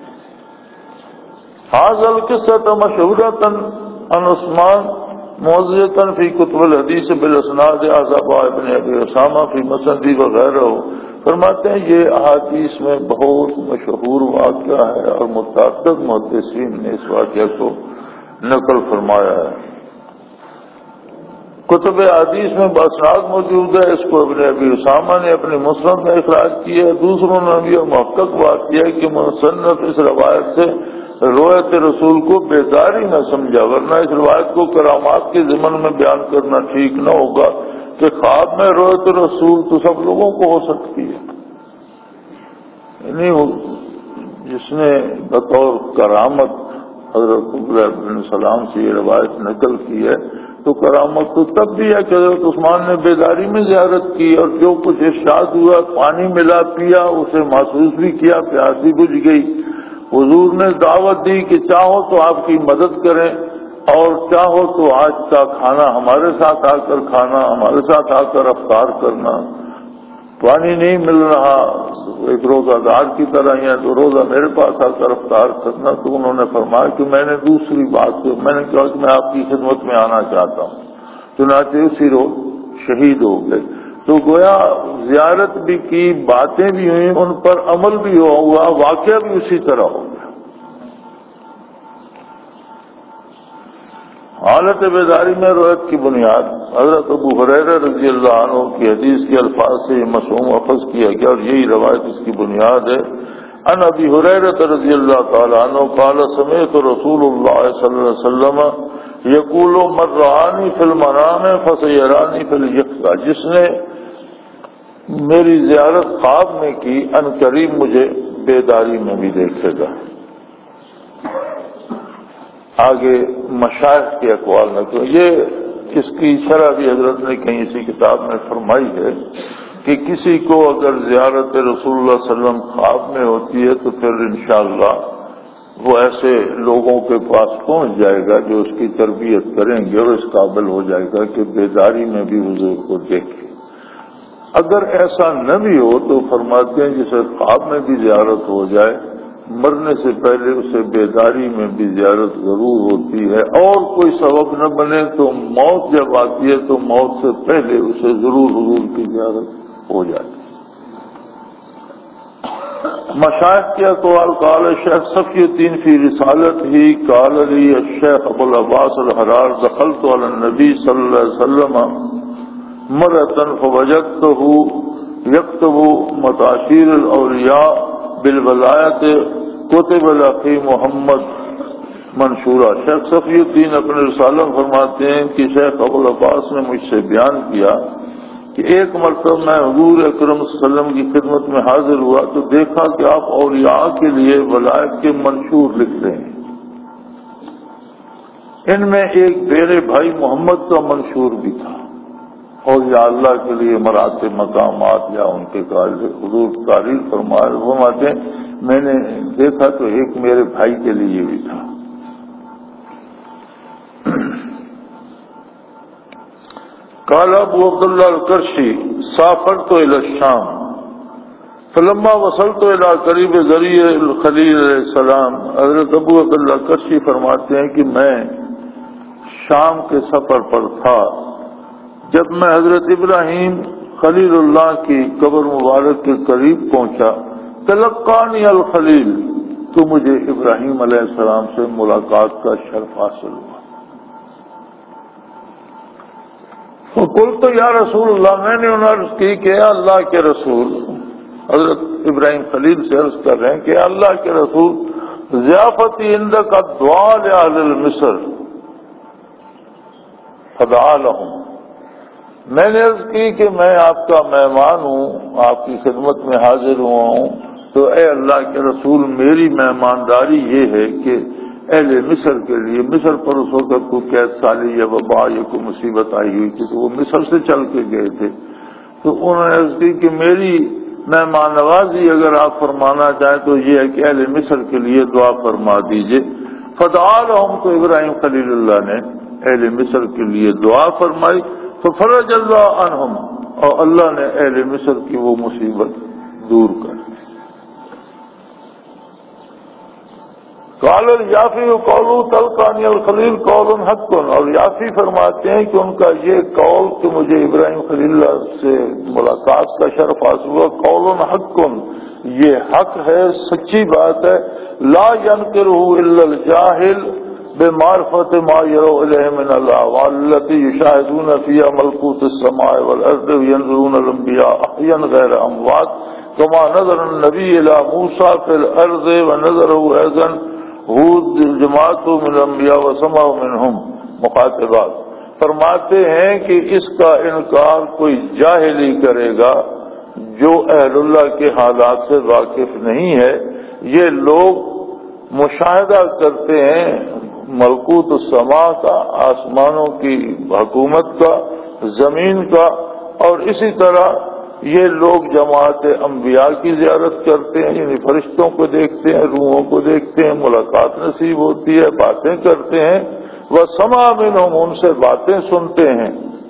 هذا القصة مشهورة عن عثمان موضوعة في كتب الحديث بالاسناد عزبا ابن ابي اسامہ في مسند وغیرہ، فرماتے ہیں یہ احادیث میں بہت مشہور واقعہ ہے اور متعدد محدثین نے اس واقعہ کو نقل فرمایا ہے۔ کتب حدیث میں باسناد موجود ہے، اس کو ابن ابی اسامہ نے اپنی مسند میں اخراج کیا ہے۔ دوسروں نے بھی محقق بات کیا ہے کہ مصنف اس روایت سے روایت رسول کو بیداری نہ سمجھا، ورنہ اس روایت کو کرامات کے ضمن میں بیان کرنا ٹھیک نہ ہوگا کہ خواب میں روایت رسول تو سب لوگوں کو ہو سکتی ہے، یعنی جس نے بطور کرامت حضرت عبداللہ بن سلام سے یہ روایت نقل کی ہے تو کرامت تو تب بھی ہے کہ حضرت عثمان نے بیداری میں زیارت کی اور جو کچھ ارشاد ہوا، پانی ملا پیا، اسے محسوس بھی کیا، پیاس بھی بجھ گئی۔ حضور نے دعوت دی کہ چاہو تو آپ کی مدد کریں اور چاہو تو آج کا کھانا ہمارے ساتھ آ کر کھانا، ہمارے ساتھ آ کر افطار کرنا۔ پانی نہیں مل رہا ایک روزہ دار کی طرح ہی ہے تو روزہ میرے پاس آ کر افطار کرنا۔ تو انہوں نے فرمایا کہ میں نے دوسری بات میں نے کہا کہ میں آپ کی خدمت میں آنا چاہتا ہوں، چنانچہ اسی روز شہید ہو گئے۔ تو گویا زیارت بھی کی، باتیں بھی ہوئیں، ان پر عمل بھی ہوا، واقعہ بھی اسی طرح ہو گیا۔ حالت بیداری میں روایت کی بنیاد حضرت ابو ہریرہ رضی اللہ عنہ کی حدیث کے الفاظ سے یہ مفہوم اخذ کیا گیا اور یہی روایت اس کی بنیاد ہے۔ ان ابی ہریرہ رضی اللہ تعالی عنہ قال سمعت رسول اللہ صلی اللہ علیہ وسلم یقول من رآنی فی المنام فسیرانی فی الیقظہ، جس نے میری زیارت خواب میں کی ان قریب مجھے بیداری میں بھی دیکھے گا۔ آگے مشائخ کے اقوال میں تو یہ اس کی شرح بھی حضرت نے کہیں اسی کتاب میں فرمائی ہے کہ کسی کو اگر زیارت رسول اللہ صلی اللہ علیہ وسلم خواب میں ہوتی ہے تو پھر انشاءاللہ وہ ایسے لوگوں کے پاس پہنچ جائے گا جو اس کی تربیت کریں گے اور اس قابل ہو جائے گا کہ بیداری میں بھی حضور کو دیکھے۔ اگر ایسا نہ بھی ہو تو فرماتے ہیں جسے خواب میں بھی زیارت ہو جائے، مرنے سے پہلے اسے بیداری میں بھی زیارت ضرور ہوتی ہے، اور کوئی سبب نہ بنے تو موت جب آتی ہے تو موت سے پہلے اسے ضرور حضور کی زیارت ہو جاتی ہے۔ مشائخ کے اقوال قال شیخ صفی الدین فی رسالت ہی قال لی الشیخ ابو العباس الحرار دخلت علی النبی صلی اللہ علیہ وسلم مرتن فوجدته یکتب متاشیر الاولیاء بالولایت کتب الاخی محمد منشورہ۔ شیخ صفی الدین اپنے رسالہ فرماتے ہیں کہ شیخ ابو العباس نے مجھ سے بیان کیا کہ ایک مرتبہ میں حضور اکرم صلی اللہ علیہ وسلم کی خدمت میں حاضر ہوا تو دیکھا کہ آپ اولیاء کے لیے ولایت کے منشور لکھ رہے ہیں۔ ان میں ایک میرے بھائی محمد کا منشور بھی تھا، اور یا اللہ کے لیے مراتب مقامات یا ان کے حضور تعریف فرماتے ہیں میں نے دیکھا تو ایک میرے بھائی کے لیے بھی تھا۔ قال ابو عبداللہ القرشی سافرت الى الشام فلما وصلت الى قریب ذریع الخلیل علیہ السلام۔ حضرت ابو عبداللہ القرشی فرماتے ہیں کہ میں شام کے سفر پر تھا، جب میں حضرت ابراہیم خلیل اللہ کی قبر مبارک کے قریب پہنچا تلقانی الخلیل، تو مجھے ابراہیم علیہ السلام سے ملاقات کا شرف حاصل ہوا۔ فقلت یا رسول اللہ، میں نے انہیں عرض کی کہ اللہ کے رسول، حضرت ابراہیم خلیل سے عرض کر رہے ہیں کہ اللہ کے رسول ضیافتی عندک دعا لأہل مصر فدعا لهم، میں نے عرض کی کہ میں آپ کا مہمان ہوں، آپ کی خدمت میں حاضر ہوا ہوں، تو اے اللہ کے رسول میری مہمانداری یہ ہے کہ اہل مصر کے لیے، مصر پر اس وقت کوئی قید سالی یا وبا یا کوئی مصیبت آئی ہوئی تھی تو وہ مصر سے چل کے گئے تھے، تو انہوں نے عرض کی کہ میری مہمان نوازی اگر آپ فرمانا چاہیں تو یہ ہے کہ اہل مصر کے لیے دعا فرما دیجئے۔ فدعا لهم، تو ابراہیم خلیل اللہ نے اہل مصر کے لیے دعا فرمائی، ففرج اللہ عنہم، اور اللہ نے اہل مصر کی وہ مصیبت دور کر دی۔ قال الیافی قولوا تلقانی الخلیل قول حق، اور یافی فرماتے ہیں کہ ان کا یہ قول کہ مجھے ابراہیم خلیل اللہ سے ملاقات کا شرف حاصل ہوا، قول حق، یہ حق ہے، سچی بات ہے، لا ينکرہ الا الجاہل بمعرفت ما يروا الیہ من الاحوال التي يشاهدون فيها ملکوت السماء والارض وينظرون الانبیاء احیا غیر اموات كما نظر النبی الى موسیٰ فی الارض ونظرہ ايضا ہود جماعت من الانبیاء وسمع منہم مخاطبات۔ فرماتے ہیں کہ اس کا انکار کوئی جاہل ہی کرے گا جو اہل اللہ کے حالات سے واقف نہیں ہے۔ یہ لوگ مشاہدہ کرتے ہیں ملکوت السماء کا، آسمانوں کی حکومت کا، زمین کا، اور اسی طرح یہ لوگ جماعت انبیاء کی زیارت کرتے ہیں، یعنی فرشتوں کو دیکھتے ہیں، روحوں کو دیکھتے ہیں، ملاقات نصیب ہوتی ہے، باتیں کرتے ہیں، وسمع منہم، ان سے باتیں سنتے ہیں۔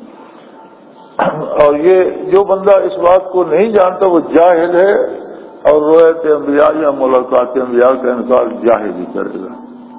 اور یہ جو بندہ اس بات کو نہیں جانتا وہ جاہل ہے، اور رؤیت انبیاء یا ملاقات انبیاء کا انکار جاہل ہی کرے گا۔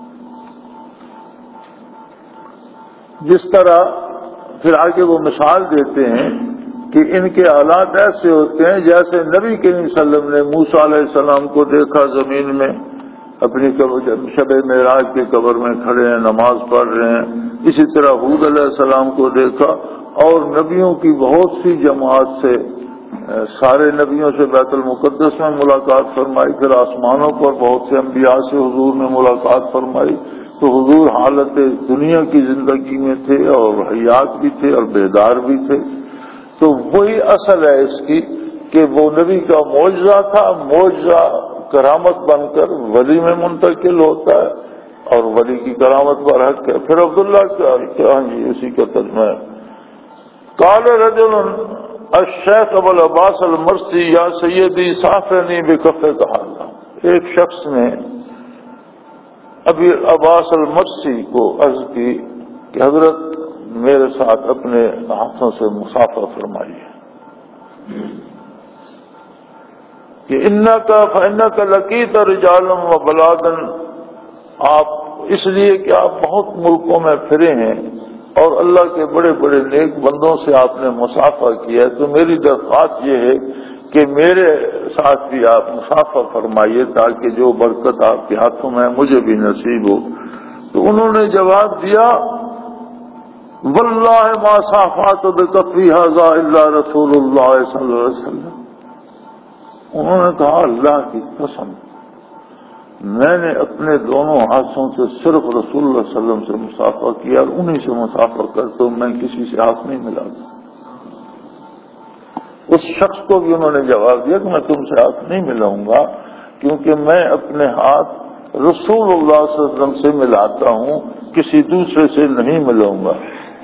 جس طرح پھر آگے وہ مثال دیتے ہیں کہ ان کے حالات ایسے ہوتے ہیں جیسے نبی کریم صلی اللہ علیہ وسلم نے موسیٰ علیہ السلام کو دیکھا زمین میں اپنی شب معراج کے قبر میں کھڑے ہیں، نماز پڑھ رہے ہیں، اسی طرح ہود علیہ السلام کو دیکھا، اور نبیوں کی بہت سی جماعت سے، سارے نبیوں سے بیت المقدس میں ملاقات فرمائی، پھر آسمانوں پر بہت سے انبیاء سے حضور نے ملاقات فرمائی، تو حضور حالت دنیا کی زندگی میں تھے اور حیات بھی تھے اور بیدار بھی تھے۔ تو وہی اصل ہے اس کی کہ وہ نبی کا معجزہ تھا، معجزہ کرامت بن کر ولی میں منتقل ہوتا ہے، اور ولی کی کرامت پر حق ہے۔ پھر عبداللہ کیا جی اسی کا ترجمہ ہے، قال رجل الشیخ ابو العباس المرسی یا سیدی صافنی بکفک حالا، ایک شخص نے ابی عباس المرسی کو عرض کی کہ حضرت میرے ساتھ اپنے ہاتھوں سے مسافہ فرمائیے کہ فإنک لقیت رجالا و بلادا، آپ اس لیے کہ آپ بہت ملکوں میں پھرے ہیں اور اللہ کے بڑے بڑے نیک بندوں سے آپ نے مسافہ کیا ہے، تو میری درخواست یہ ہے کہ میرے ساتھ بھی آپ مسافہ فرمائیے تاکہ جو برکت آپ کے ہاتھوں میں مجھے بھی نصیب ہو۔ تو انہوں نے جواب دیا واللہ ما صافحت بکفی ھذا الا رسول اللہ صلی اللہ علیہ وسلم، انہوں نے کہا اللہ کی قسم میں نے اپنے دونوں ہاتھوں سے صرف رسول اللہ صلی اللہ علیہ وسلم سے مسافہ کیا، اور انہی سے مسافہ کرتا ہوں، میں کسی سے ہاتھ نہیں ملاتا۔ اس شخص کو بھی انہوں نے جواب دیا کہ میں تم سے ہاتھ نہیں ملاؤں گا کیونکہ میں اپنے ہاتھ رسول اللہ صلی اللہ علیہ وسلم سے ملاتا ہوں، کسی دوسرے سے نہیں ملاؤں گا۔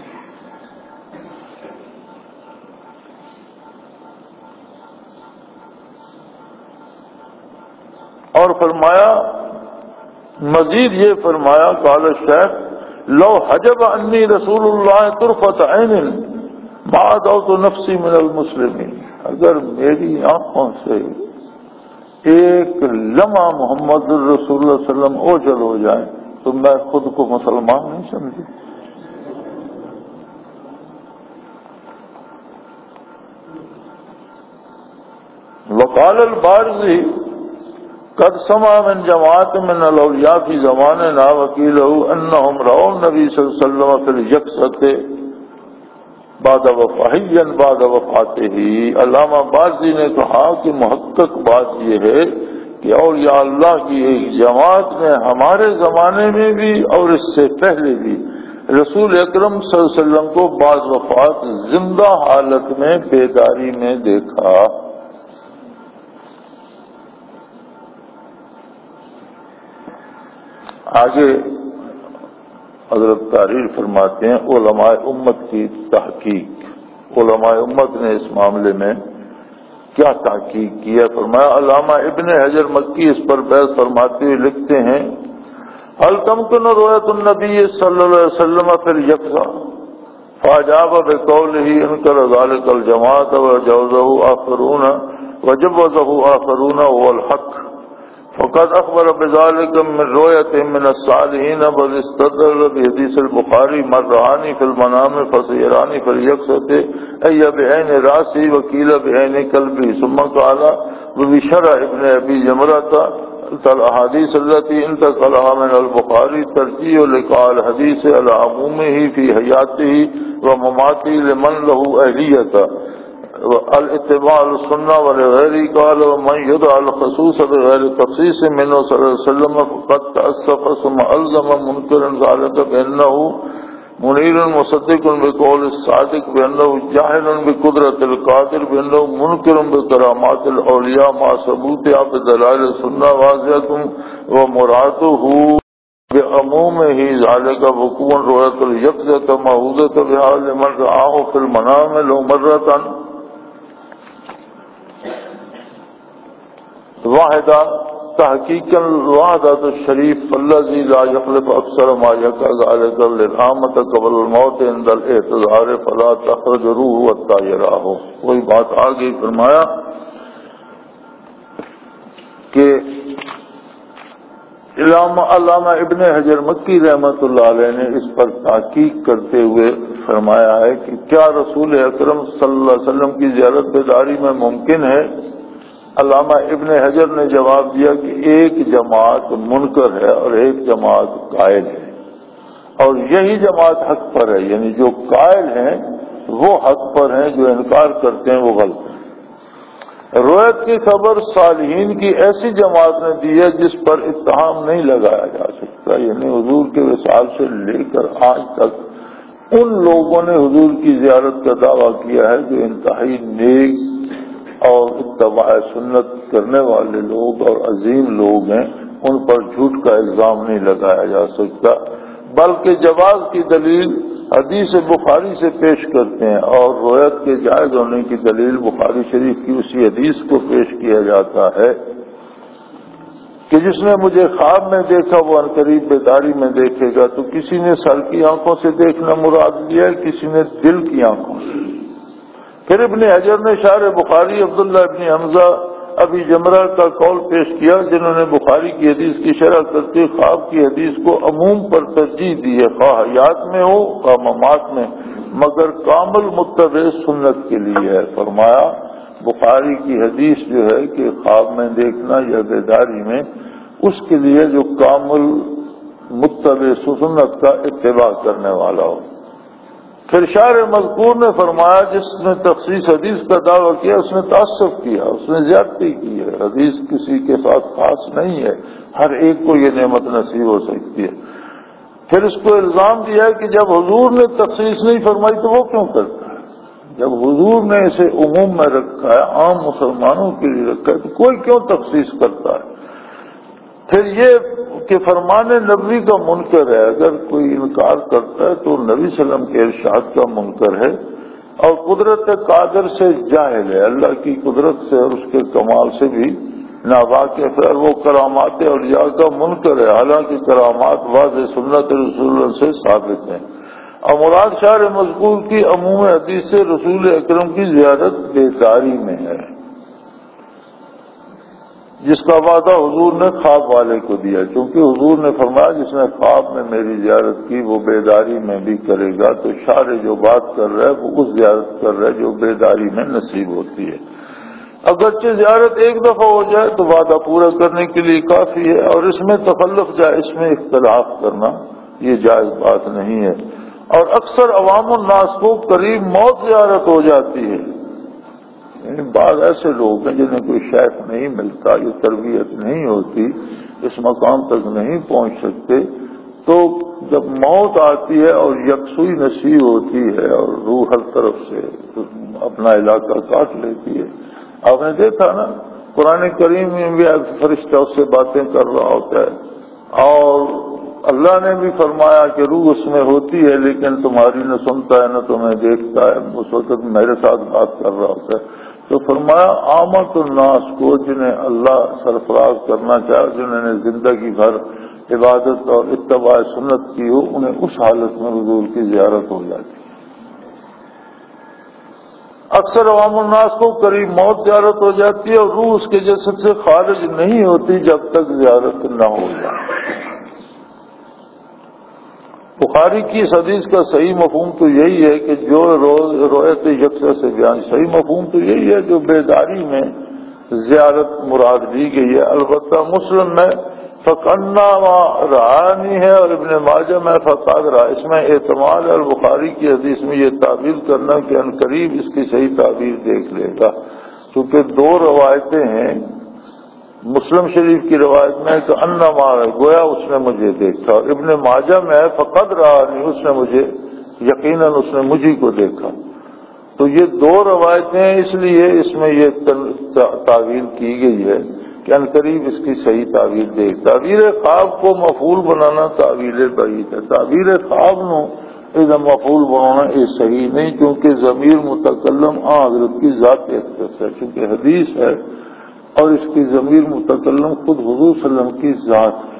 اور فرمایا مزید یہ فرمایا قال الشیخ لو حجب انی رسول اللہ طرفت عین ما دعوت نفسی من المسلمین، اگر میری آنکھوں سے ایک لمحہ محمد رسول اللہ صلی اللہ علیہ وسلم اوجھل ہو جائے تو میں خود کو مسلمان نہیں سمجھوں۔ وقال البارزی قد سمع من جماعت من الاولیاء فی زماننا وقیلہ انہم رأوا النبی صلی اللہ علیہ وسلم فی الیقظۃ بعد وفاہ بعد وفاتہ۔ علامہ بازی نے کہا کہ محقق بات یہ ہے کہ اولیاء اللہ کی ایک جماعت نے ہمارے زمانے میں بھی اور اس سے پہلے بھی رسول اکرم صلی اللہ علیہ وسلم کو بعد وفات زندہ حالت میں بیداری میں دیکھا۔ آگے حضرت تحریر فرماتے ہیں علماء امت کی تحقیق، علماء امت نے اس معاملے میں کیا تحقیق کی ہے؟ فرمایا علامہ ابن حجر مکی اس پر بحث فرماتے ہوئے لکھتے ہیں هل تمكن رؤية النبي صلى الله عليه وسلم في اليقظة فأجاب بقوله انكر ذلك الجماعة وجوزه آخرون هو الحق فقد أخبر بذلك من رؤية من الصالحين بل استدل بحديث البخاري من رآني في المنام فسيراني في اليقظة أي بعين رأسي وكيل بعين قلبي ثم قال وبشرع ابن أبي جمرة الحديث التي انتقلها من البخاري ترجيح لقاء الحديث على عمومه في حياته ومماته لمن له أهلية الاتباع السنة ولغيره قال ومن يدعى الخصوص بغير تخصيص منه صلى الله عليه وسلم فقد تأسف ثم ألزم منكرا ذلك بأنه منير مصدق بقول الصادق بأنه جاهل بقدرة القادر بأنه منكر بكرامات الأولياء مع ثبوتها بدلائل السنة واضحة ومراده بعمومه ذلك وقوع رؤية اليقظة موجودة بها لمن رآه في المنام لو مرة واحدة تحقیقاً الوحدۃ الشریف الذی لا یخلف اکثر ما یقع ذلک للعامۃ قبل الموت عند الاعتذار فلا تخرجوه حتى یراہ۔ وہی بات آگے فرمایا کہ علامہ ابن حجر مکی رحمۃ اللہ علیہ نے اس پر تحقیق کرتے ہوئے فرمایا ہے کہ کیا رسول اکرم صلی اللہ علیہ وسلم کی زیارت بیداری میں ممکن ہے؟ علامہ ابن حجر نے جواب دیا کہ ایک جماعت منکر ہے اور ایک جماعت قائل ہے، اور یہی جماعت حق پر ہے، یعنی جو قائل ہیں وہ حق پر ہیں، جو انکار کرتے ہیں وہ غلط ہیں۔ روایت کی خبر صالحین کی ایسی جماعت نے دی ہے جس پر اتہام نہیں لگایا جا سکتا، یعنی حضور کے وصال سے لے کر آج تک ان لوگوں نے حضور کی زیارت کا دعویٰ کیا ہے جو انتہائی نیک اور اتباع سنت کرنے والے لوگ اور عظیم لوگ ہیں، ان پر جھوٹ کا الزام نہیں لگایا جا سکتا، بلکہ جواز کی دلیل حدیث بخاری سے پیش کرتے ہیں، اور روایت کے جائز ہونے کی دلیل بخاری شریف کی اسی حدیث کو پیش کیا جاتا ہے کہ جس نے مجھے خواب میں دیکھا وہ عنقریب بیداری میں دیکھے گا۔ تو کسی نے سر کی آنکھوں سے دیکھنا مراد لیا ہے، کسی نے دل کی آنکھوں سے۔ پھر ابن حجر نے شارح بخاری عبداللہ ابن حمزہ ابی جمرہ کا قول پیش کیا جنہوں نے بخاری کی حدیث کی شرح کرتے خواب کی حدیث کو عموم پر ترجیح دی ہے، خواہ حیات میں ہو خواہ ممات میں، مگر کامل متبع سنت کے لیے ہے۔ فرمایا بخاری کی حدیث جو ہے کہ خواب میں دیکھنا یا بیداری میں، اس کے لیے جو کامل متبع سنت کا اتباع کرنے والا ہو۔ پھر شارح مذکور نے فرمایا جس نے تخصیص حدیث کا دعویٰ کیا اس نے تعصب کیا، اس نے زیادتی کی ہے، حدیث کسی کے ساتھ خاص نہیں ہے، ہر ایک کو یہ نعمت نصیب ہو سکتی ہے۔ پھر اس کو الزام دیا کہ جب حضور نے تخصیص نہیں فرمائی تو وہ کیوں کرتا ہے؟ جب حضور نے اسے عموم میں رکھا ہے، عام مسلمانوں کے لیے رکھا ہے، تو کوئی کیوں تخصیص کرتا ہے؟ پھر یہ کہ فرمان نبوی کا منکر ہے، اگر کوئی انکار کرتا ہے تو نبی صلی اللہ علیہ وسلم کے ارشاد کا منکر ہے، اور قدرت قادر سے جاہل ہے، اللہ کی قدرت سے اور اس کے کمال سے بھی ناواقف ہے، وہ کرامات اولیاء کا منکر ہے، حالانکہ کرامات واضح سنت رسول اللہ سے ثابت ہیں۔ اور مراد شارح مذکور کی عموم حدیث سے رسول اکرم کی زیارت بیداری میں ہے، جس کا وعدہ حضور نے خواب والے کو دیا، کیونکہ حضور نے فرمایا جس نے خواب میں میری زیارت کی وہ بیداری میں بھی کرے گا، تو شارح جو بات کر رہا ہے وہ اس زیارت کر رہا ہے جو بیداری میں نصیب ہوتی ہے۔ اگرچہ زیارت ایک دفعہ ہو جائے تو وعدہ پورا کرنے کے لیے کافی ہے، اور اس میں تخلف جائے، اس میں اختلاف کرنا یہ جائز بات نہیں ہے۔ اور اکثر عوام الناس کو قریب موت زیارت ہو جاتی ہے، یعنی بعض ایسے لوگ ہیں جنہیں کوئی شیخ نہیں ملتا، یہ تربیت نہیں ہوتی، اس مقام تک نہیں پہنچ سکتے، تو جب موت آتی ہے اور یکسوئی نصیب ہوتی ہے اور روح ہر طرف سے اپنا علاقہ کاٹ لیتی ہے. آپ نے دیکھا نا قرآن کریم میں بھی فرشتہ اس سے باتیں کر رہا ہوتا ہے اور اللہ نے بھی فرمایا کہ روح اس میں ہوتی ہے لیکن تمہاری نہ سنتا ہے نہ تمہیں دیکھتا ہے. اس وقت میرے ساتھ بات کر رہا ہوتا ہے. تو فرمایا عامت الناس کو جنہیں اللہ سرفراز کرنا چاہے, جنہوں نے زندگی بھر عبادت اور اتباع سنت کی ہو, انہیں اس حالت میں حضور کی زیارت ہو جاتی. اکثر عوام الناس کو قریب موت زیارت ہو جاتی ہے اور روح اس کے جسد سے خارج نہیں ہوتی جب تک زیارت نہ ہو جائے. بخاری کی اس حدیث کا صحیح مفہوم تو یہی ہے کہ جو روایت یکسر سے بیان, صحیح مفہوم تو یہی ہے جو بیداری میں زیارت مراد لی گئی ہے. البتہ مسلم میں فقنا رعانی ہے اور ابن ماجہ میں فقاد رہا. اس میں احتمال ہے البخاری کی حدیث میں یہ تعبیر کرنا کہ ان قریب اس کی صحیح تعبیر دیکھ لے گا, کیونکہ دو روایتیں ہیں. مسلم شریف کی روایت میں کہ انما گویا اس نے مجھے دیکھا, اور ابن ماجہ میں ہے فقد رعانی اس نے مجھے یقیناً اس نے مجھی کو دیکھا. تو یہ دو روایتیں اس لیے اس میں یہ تعبیر کی گئی ہے کہ ان قریب اس کی صحیح تعبیر دے. تعبیر خواب کو مفعول بنانا تعبیر بعید ہے. تعبیر خواب نو اذا مفعول بنانا یہ صحیح نہیں, کیونکہ ضمیر متکلم حضرت کی ذات ہے, چونکہ حدیث ہے اور اس کی ضمیر متکلم خود حضور صلی اللہ علیہ وسلم کی ذات ہے.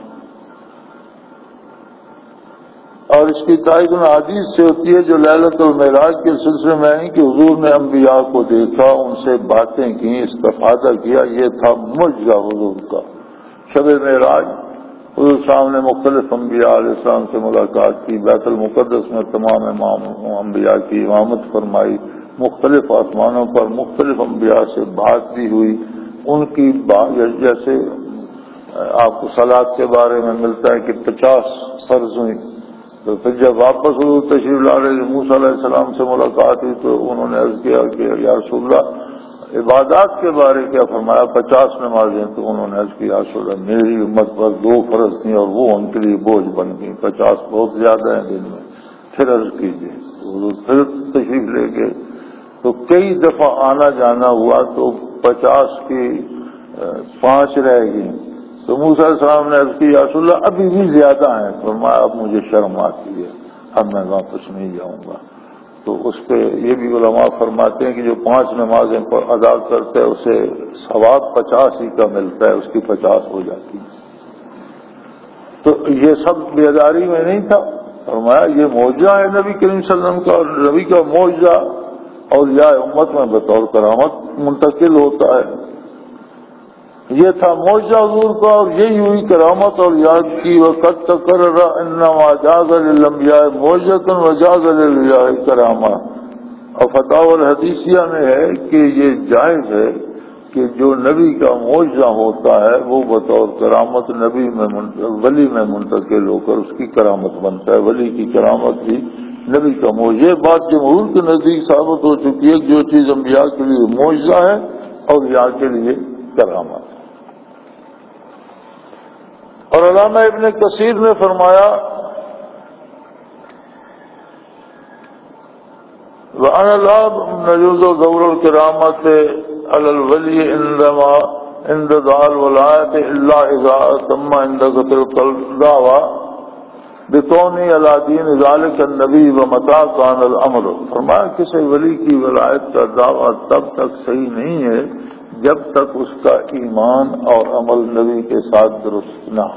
اور اس کی تائید حدیث سے ہوتی ہے جو لیلۃ المعراج کے سلسلے میں آئی کہ حضور نے انبیاء کو دیکھا, ان سے باتیں کی, استفادہ کیا. یہ تھا معجزہ حضور کا. شب معراج حضور صاحب نے مختلف انبیاء علیہ السلام سے ملاقات کی, بیت المقدس میں تمام انبیاء کی امامت فرمائی, مختلف آسمانوں پر مختلف انبیاء سے بات بھی ہوئی. ان کی جیسے آپ کو صلاۃ کے بارے میں ملتا ہے کہ 50 فرض ہوئی. تو پھر جب واپس حضور تشریف لا رہے موسیٰ علیہ السلام سے ملاقات ہوئی تو انہوں نے عرض کیا کہ یا رسول اللہ عبادات کے بارے کیا فرمایا؟ 50 نمازیں. تو انہوں نے عرض کیا یا رسول اللہ میری امت پر 2 فرض تھیں اور وہ ان کے لیے بوجھ بن گئی, 50 بہت زیادہ ہیں دن میں. پھر عرض کیجیے. حضور پھر تشریف لے گئے تو کئی دفعہ آنا جانا ہوا تو 50 کی 5 رہ گئی. تو موسیٰ علیہ السلام نے عرض کی یا رسول اللہ ابھی بھی زیادہ ہیں. فرمایا اب مجھے شرم آتی ہے, اب میں واپس نہیں جاؤں گا. تو اس پہ یہ بھی علماء فرماتے ہیں کہ جو 5 نمازیں ادا کرتا ہے اسے ثواب 50 ہی کا ملتا ہے, اس کی 50 ہو جاتی ہے. تو یہ سب بیداری میں نہیں تھا. فرمایا یہ معجزہ ہے نبی کریم صلی اللہ علیہ وسلم کا, اور نبی کا معجزہ اور یا امت میں بطور کرامت منتقل ہوتا ہے. یہ تھا معجزہ حضور کا اور یہی ہوئی کرامت اور یاد کی. وقت تقرر انما جاز للانبیاء معجزۃ وجاز للانبیاء کرامہ. اور فتاوی الحدیثیہ میں ہے کہ یہ جائز ہے کہ جو نبی کا معجزہ ہوتا ہے وہ بطور کرامت نبی میں ولی میں منتقل ہو کر اس کی کرامت بنتا ہے. ولی کی کرامت بھی نبی کا معجزہ. یہ بات جمہور کے نزدیک ثابت ہو چکی ہے کہ جو چیز انبیاء کے لیے معجزہ ہے اور یا کے لیے کرامت. اور علامہ ابن کثیر نے فرمایا وَأَنَا لَا نَجُوزُ ظَهُورَ الْكَرَامَةِ عَلَى الْوَلِيِّ عِنْدَ دَعَا الْوَلَایَةِ إِلَّا إِذَا تَمَّ عِنْدَ تِلْكَ الدَّعْوَى بِكَوْنِهِ عَلَى دِينِ ذَلِكَ النَّبِيِّ وَمَتَىٰ كَانَ الْأَمْرُ. فرمایا کسی ولی کی ولایت کا دعویٰ تب تک صحیح نہیں ہے جب تک اس کا ایمان اور عمل نبی کے ساتھ درست نہ ہو.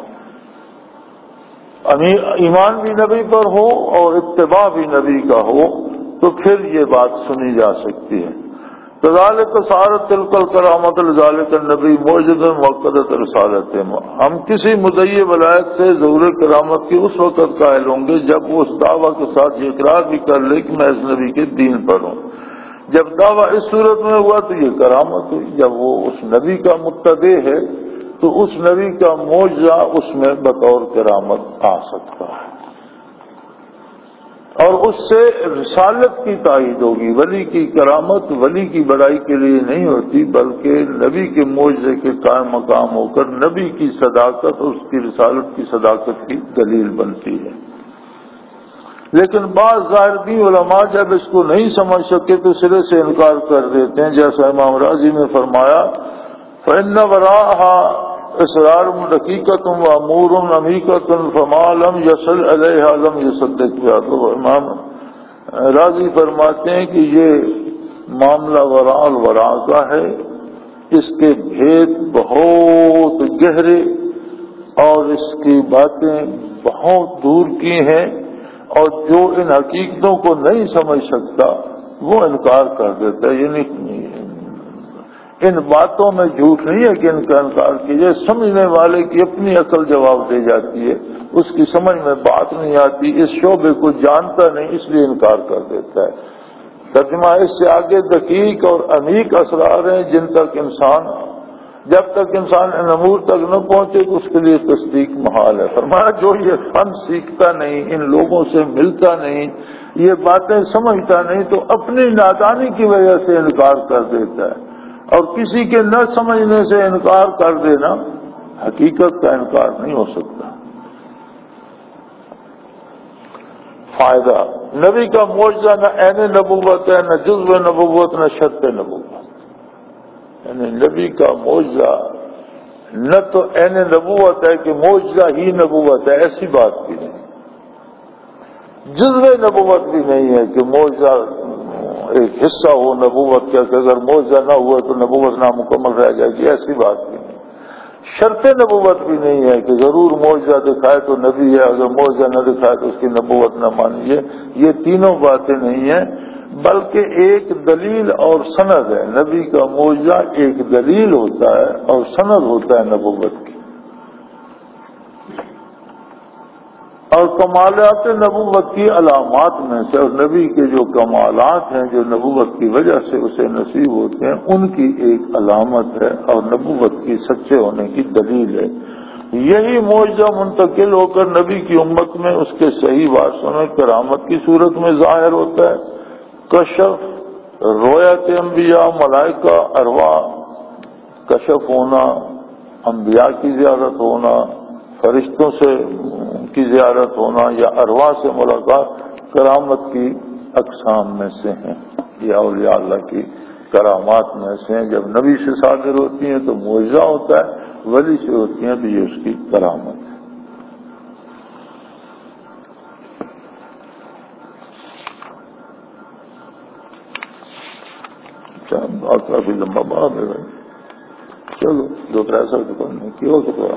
ایمان بھی نبی پر ہو اور اتباع بھی نبی کا ہو تو پھر یہ بات سنی جا سکتی ہے. كذلك صارت تلك الكرامة لذلك النبي معجزا وقدت رسالته. ہم کسی مدعی ولایت سے ظہور کرامت کی اس وقت قائل ہوں گے جب وہ اس دعویٰ کے ساتھ یہ اقرار بھی کر لے کہ میں اس نبی کے دین پر ہوں. جب دعویٰ اس صورت میں ہوا تو یہ کرامت ہوئی. جب وہ اس نبی کا متبع ہے تو اس نبی کا معجزہ اس میں بطور کرامت آ سکتا ہے. اور اس سے رسالت کی تائید ہوگی۔ ولی کی کرامت ولی کی بڑائی کے لیے نہیں ہوتی، بلکہ نبی کے معجزے کے قائم مقام ہو کر نبی کی صداقت اور اس کی رسالت کی صداقت کی دلیل بنتی ہے۔ لیکن بعض ظاہر دین علماء جب اس کو نہیں سمجھ سکے تو سرے سے انکار کر دیتے ہیں، جیسا امام رازی نے فرمایا فَإِنَّ وَرَاءَهَا إِسْرَارٌ رَقِيقَةٌ وَأَمُورٌ عَمِيقَةٌ فَمَا لَمْ يَصِلْ إِلَيْهَا لَمْ يُصَدِّقْ بِهَا۔ تو امام رازی فرماتے ہیں کہ یہ معاملہ وراء الوراء کا ہے، اس کے بھید بہت گہرے اور اس کی باتیں بہت دور کی ہیں، اور جو ان حقیقتوں کو نہیں سمجھ سکتا وہ انکار کر دیتا ہے۔ یعنی ان باتوں میں جھوٹ نہیں ہے کہ ان کا انکار کیجیے، سمجھنے والے کی اپنی عقل جواب دے جاتی ہے، اس کی سمجھ میں بات نہیں آتی، اس شعبے کو جانتا نہیں، اس لیے انکار کر دیتا ہے۔ ترجمہ اس سے آگے دقیق اور عمیق اسرار ہیں جن تک انسان جب تک انسان ان امور تک نہ پہنچے تو اس کے لیے تصدیق محال ہے۔ فرمایا جو یہ فن سیکھتا نہیں، ان لوگوں سے ملتا نہیں، یہ باتیں سمجھتا نہیں، تو اپنی نادانی کی وجہ سے انکار کر دیتا ہے، اور کسی کے نہ سمجھنے سے انکار کر دینا حقیقت کا انکار نہیں ہو سکتا۔ فائدہ، نبی کا معجزہ نہ عین نبوت ہے، نہ جزو نبوت، نہ شرط نبوت۔ یعنی نبی کا معجزہ نہ تو عین نبوت ہے کہ معجزہ ہی نبوت ہے، ایسی بات بھی نہیں۔ جزو نبوت بھی نہیں ہے کہ معجزہ ایک حصہ ہو نبوت کا، کہ اگر معجزہ نہ ہوا تو نبوت نامکمل رہ جائے گی، ایسی بات بھی نہیں۔ شرط نبوت بھی نہیں ہے کہ ضرور معجزہ دکھائے تو نبی ہے، اگر معجزہ نہ دکھائے تو اس کی نبوت نہ مانیے، یہ تینوں باتیں نہیں ہیں، بلکہ ایک دلیل اور سند ہے۔ نبی کا معجزہ ایک دلیل ہوتا ہے اور سند ہوتا ہے نبوت کی، اور کمالات نبوت کی علامات میں سے، اور نبی کے جو کمالات ہیں جو نبوت کی وجہ سے اسے نصیب ہوتے ہیں، ان کی ایک علامت ہے اور نبوت کی سچے ہونے کی دلیل ہے۔ یہی معجزہ منتقل ہو کر نبی کی امت میں اس کے صحیح وارثوں میں کرامت کی صورت میں ظاہر ہوتا ہے۔ کشف، رویت انبیاء، ملائکہ، ارواح، کشف ہونا، انبیاء کی زیارت ہونا، فرشتوں سے کی زیارت ہونا، یا ارواح سے ملاقات کرامت کی اقسام میں سے ہیں، یا اولیاء اللہ کی کرامات میں سے ہیں۔ جب نبی سے صادر ہوتی ہیں تو معجزہ ہوتا ہے، ولی سے ہوتی ہیں تو یہ اس کی کرامت ہے۔ بات کافی لمبا باب ہے بھائی، چلو دو پیسہ دکان میں کیوں تو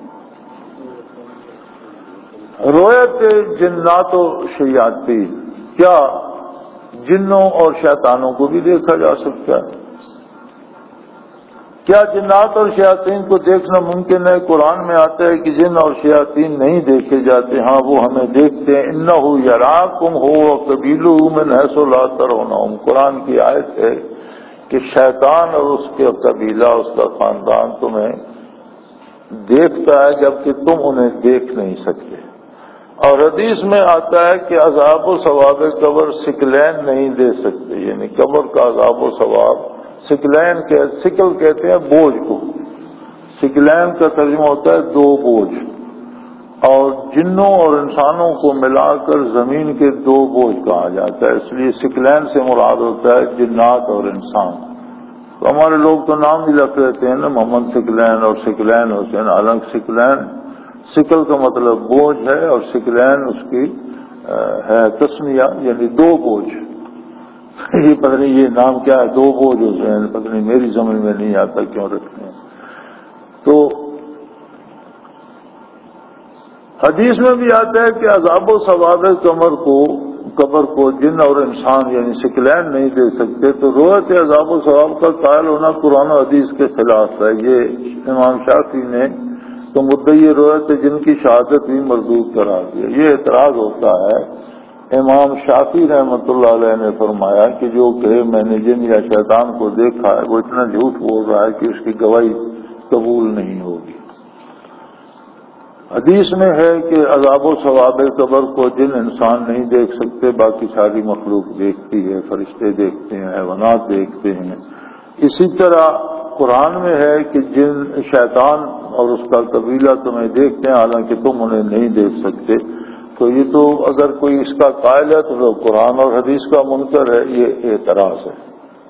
رویت جنات و شیاطین، کیا جنوں اور شیطانوں کو بھی دیکھا جا سکتا ہے؟ کیا جنات اور شیاطین کو دیکھنا ممکن ہے؟ قرآن میں آتا ہے کہ جن اور شیاطین نہیں دیکھے جاتے، ہاں وہ ہمیں دیکھتے ہیں۔ انہ یراکم هو وقبیلہ من حیث لا ترونہم، قرآن کی آیت ہے کہ شیطان اور اس کے قبیلہ، اس کا خاندان تمہیں دیکھتا ہے جبکہ تم انہیں دیکھ نہیں سکتے۔ اور حدیث میں آتا ہے کہ عذاب و ثواب قبر سکلین نہیں دے سکتے، یعنی قبر کا عذاب و ثواب سکلین کے سکل کہتے ہیں بوجھ کو، سکلین کا ترجمہ ہوتا ہے دو بوجھ، اور جنوں اور انسانوں کو ملا کر زمین کے دو بوجھ کہا جاتا ہے، اس لیے سکلین سے مراد ہوتا ہے جنات اور انسان۔ تو ہمارے لوگ تو نام بھی رکھ لیتے ہیں نا، محمد سکلین اور سکلین حسین، حالانکہ سکلین سکل کا مطلب بوجھ ہے، اور سکلین اس کی ہے تسمیہ، یعنی دو بوجھ۔ یہ پتہ نہیں یہ نام کیا ہے، دو بوجھ حسین، پتہ نہیں میری سمجھ میں نہیں آتا کیوں رکھتے ہیں۔ تو حدیث میں بھی آتا ہے کہ عذاب و ثواب قبر کو جن اور انسان یعنی سکلین نہیں دے سکتے، تو رویت عذاب و ثواب کا قائل ہونا قرآن و حدیث کے خلاف ہے۔ یہ امام شافعی نے تو مدعی رویت جن کی شہادت بھی مردود قرار دیا۔ یہ اعتراض ہوتا ہے، امام شافعی رحمۃ اللہ علیہ نے فرمایا کہ جو کہے میں نے جن یا شیطان کو دیکھا ہے وہ اتنا جھوٹ بول رہا ہے کہ اس کی گواہی قبول نہیں ہوگی۔ حدیث میں ہے کہ عذاب و ثواب قبر کو جن انسان نہیں دیکھ سکتے، باقی ساری مخلوق دیکھتی ہے، فرشتے دیکھتے ہیں، حیوانات دیکھتے ہیں۔ اسی طرح قرآن میں ہے کہ جن شیطان اور اس کا قبیلہ تمہیں دیکھتے ہیں حالانکہ تم انہیں نہیں دیکھ سکتے۔ تو یہ تو اگر کوئی اس کا قائل ہے تو قرآن اور حدیث کا منکر ہے، یہ اعتراض ہے۔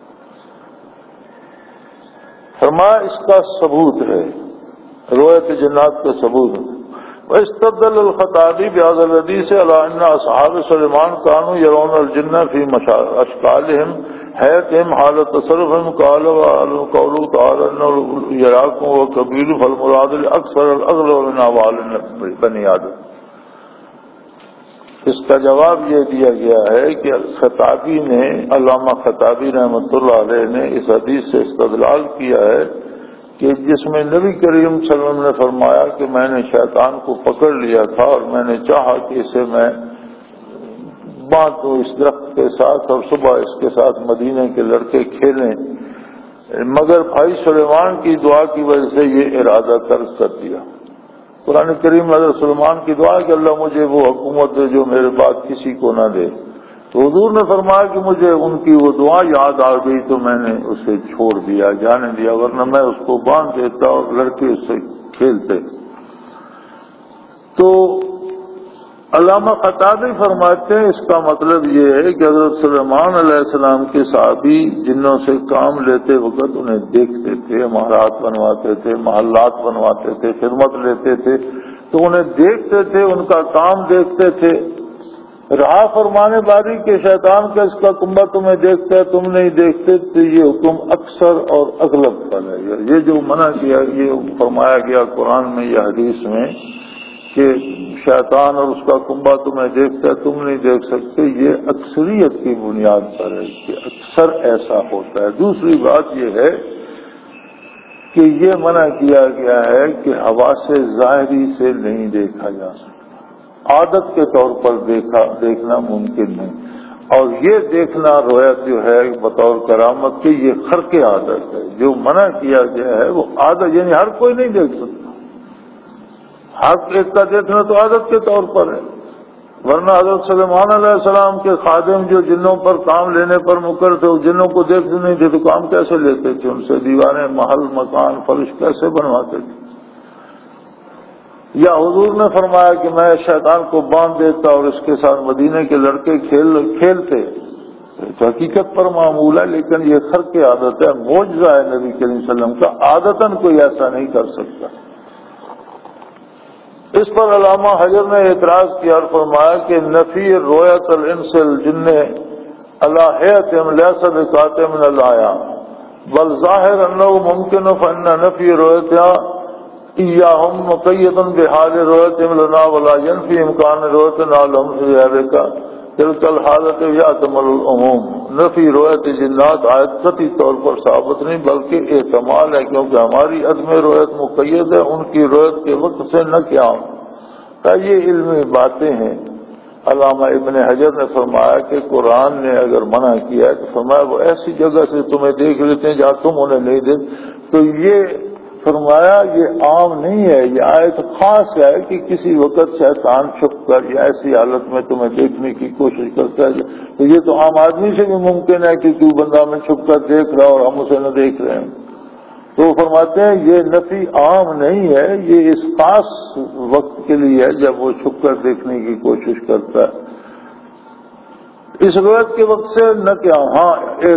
فرمایا اس کا ثبوت ہے، رؤیت جنات کا ثبوت ہے۔ وَاسْتَدَّلَ الْخَطَابِي بِهَذَا الْحَدِيثِ عَلَىٰ أَنَّ أَصْحَابَ سُلَيْمَانَ كَانُوا يَرَوْنَ الْجِنَّ فِي أَشْكَالِهِمْ حَيَاتِهِمْ حَالَ تَصَرُّفِهِمْ قَالَ وَقَوْلُهُ تَعَالَى إِنَّهُ يَرَاكُمْ هُوَ وَقَبِيلُهُ فَالْمُرَادُ الْأَكْثَرُ الْأَغْلَبُ مِنْ أَحْوَالِ بَنِي آدَمَ۔ اس کا جواب یہ دیا گیا ہے کہ خطابی نے، علامہ خطابی رحمۃ اللہ علیہ نے اس حدیث سے استدلال کیا ہے کہ جس میں نبی کریم صلی اللہ علیہ وسلم نے فرمایا کہ میں نے شیطان کو پکڑ لیا تھا اور میں نے چاہا کہ اسے میں باندھ دوں اس درخت کے ساتھ اور صبح اس کے ساتھ مدینے کے لڑکے کھیلیں، مگر بھائی سلیمان کی دعا کی وجہ سے یہ ارادہ ترک کر دیا۔ قرآن کریم حضرت سلیمان کی دعا کہ اللہ مجھے وہ حکومت دے جو میرے بعد کسی کو نہ دے، تو حضور نے فرمایا کہ مجھے ان کی وہ دعا یاد آ گئی تو میں نے اسے چھوڑ دیا، جانے دیا، ورنہ میں اس کو باندھ دیتا اور لڑکے اس سے کھیلتے۔ تو علامہ خطابی فرماتے ہیں اس کا مطلب یہ ہے کہ حضرت سلیمان علیہ السلام کے صحابی جنوں سے کام لیتے وقت انہیں دیکھتے تھے، مہارات بنواتے تھے، محلات بنواتے تھے، خدمت لیتے تھے، تو انہیں دیکھتے تھے، ان کا کام دیکھتے تھے۔ رہا فرمانے باری کہ شیطان کا اس کا کنبہ تمہیں دیکھتا ہے تم نہیں دیکھتے، تو یہ حکم اکثر اور اغلب پر ہے۔ یہ جو منع کیا، یہ فرمایا گیا قرآن میں یا حدیث میں کہ شیطان اور اس کا کنبہ تمہیں دیکھتا ہے تم نہیں دیکھ سکتے، یہ اکثریت کی بنیاد پر ہے کہ اکثر ایسا ہوتا ہے۔ دوسری بات یہ ہے کہ یہ منع کیا گیا ہے کہ حواس ظاہری سے نہیں دیکھا جا سکتا، عادت کے طور پر دیکھنا ممکن نہیں، اور یہ دیکھنا رویت جو ہے بطور کرامت کے یہ خرق عادت ہے۔ جو منع کیا گیا ہے وہ عادت، یعنی ہر کوئی نہیں دیکھ سکتا، ہر ایک کا دیکھنا تو عادت کے طور پر ہے، ورنہ حضرت سلیمان علیہ السلام کے خادم جو جنوں پر کام لینے پر مقرر تھے وہ جنوں کو دیکھتے نہیں تھے تو کام کیسے لیتے تھے؟ ان سے دیوانے، محل، مکان، فرش کیسے بنواتے تھے؟ یا حضور نے فرمایا کہ میں شیطان کو باندھ دیتا اور اس کے ساتھ مدینے کے لڑکے کھیلتے، تو حقیقت پر معمول ہے، لیکن یہ خرق عادت ہے، معجزہ ہے نبی کریم صلی اللہ علیہ وسلم کا، عادتاً کوئی ایسا نہیں کر سکتا۔ اس پر علامہ حجر نے اعتراض کیا اور فرمایا کہ نفی رؤیت الانس الجن علی حیاتہم لیس بقاطع من الآیہ بل ظاہر انہ ممکن فان نفی رؤیتہا ایاہم مقید بحال رؤیتہم لنا ولا ینفی امکان رؤیتنا لہم فی ذلک تلک الحالت یعتمل العموم۔ نفی رؤیت جنات آیت قطعی طور پر ثابت نہیں بلکہ احتمال ہے، کیونکہ ہماری عدم رؤیت مقید ہے ان کی رؤیت کے وقت سے نہ کیا ہوں۔ یہ علمی باتیں ہیں۔ علامہ ابن حجر نے فرمایا کہ قرآن نے اگر منع کیا ہے تو فرمایا وہ ایسی جگہ سے تمہیں دیکھ لیتے ہیں جہاں تم انہیں نہیں دیکھ، تو یہ فرمایا یہ عام نہیں ہے، یہ آیت خاص ہے کہ کسی وقت شیطان چھپ کر یا ایسی حالت میں تمہیں دیکھنے کی کوشش کرتا ہے، تو یہ تو عام آدمی سے بھی ممکن ہے کہ کوئی بندہ میں چھپ کر دیکھ رہا اور ہم اسے نہ دیکھ رہے ہیں۔ تو فرماتے ہیں یہ نفی عام نہیں ہے، یہ اس خاص وقت کے لیے ہے جب وہ چھپ کر دیکھنے کی کوشش کرتا ہے۔ اس رؤیت کے وقت سے نہ کیا، ہاں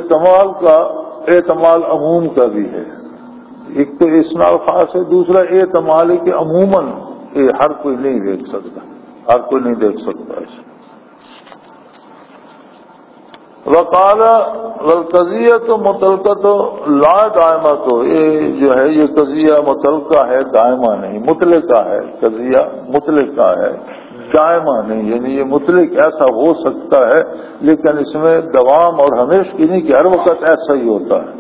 احتمال عموم کا بھی ہے، ایک تو اسناد خاص ہے، دوسرا احتمال ہے کہ عموماً ہر کوئی نہیں دیکھ سکتا، ہر کوئی نہیں دیکھ سکتا اسے۔ وقال والقضیۃ مطلقۃ لا دائمۃ، یہ جو ہے یہ قضیہ مطلقہ ہے، دائمہ نہیں، مطلقہ ہے، قضیہ مطلقہ ہے، دائمہ نہیں، یعنی یہ مطلق ایسا ہو سکتا ہے لیکن اس میں دوام اور ہمیشہ کی نہیں کہ ہر وقت ایسا ہی ہوتا ہے۔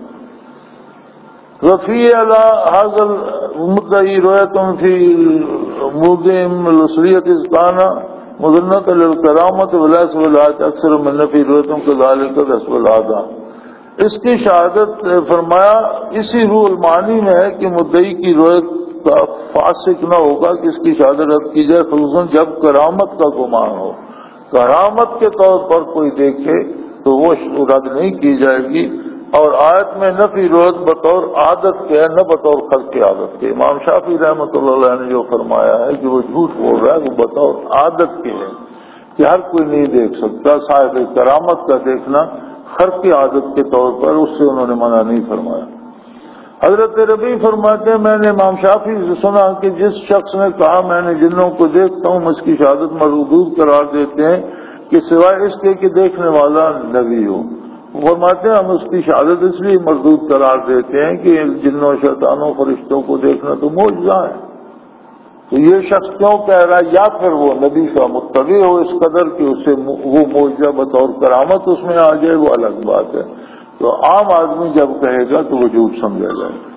رفیع علی حاضر مدعی رؤیتم فی مودم الاسریت اسقانا مظنت للکرامت ولیس ولایت اکثر من نفی رؤیتم کذالک رسول العادہ۔ اس کی شہادت فرمایا اسی روح المعانی میں ہے کہ مدعی کی رؤیت کا فاسق نہ ہوگا کہ اس کی شہادت رد کی جائے، خصوصاً جب کرامت کا گمان ہو۔ کرامت کے طور پر کوئی دیکھے تو وہ رد نہیں کی جائے گی۔ اور آیت میں نفی روت بطور عادت کے ہے، نہ بطور خلق کی عادت کے۔ امام شافعی رحمۃ اللہ علیہ نے جو فرمایا ہے کہ وہ جھوٹ بول رہا ہے وہ بطور عادت کے ہے کہ ہر کوئی نہیں دیکھ سکتا۔ صاحب کرامت کا دیکھنا خلق کی عادت کے طور پر، اس سے انہوں نے منع نہیں فرمایا۔ حضرت ربیع فرماتے ہیں میں نے امام شافعی سے سنا کہ جس شخص نے کہا میں نے جنوں کو دیکھتا ہوں، اس کی شہادت مردود قرار دیتے ہیں کہ سوائے اس کے کہ دیکھنے والا نبی ہو۔ وہ فرماتے ہیں ہم اس کی شہادت اس لیے مردود قرار دیتے ہیں کہ جنوں شیطانوں فرشتوں کو دیکھنا تو معجزہ ہے۔ تو یہ شخص کیوں کہہ رہا ہے؟ یا پھر وہ نبی کا متبع ہو اس قدر کہ اسے وہ معجزہ بطور کرامت اس میں آ جائے، وہ الگ بات ہے۔ تو عام آدمی جب کہے گا تو وہ جھوٹ سمجھا جائے گا۔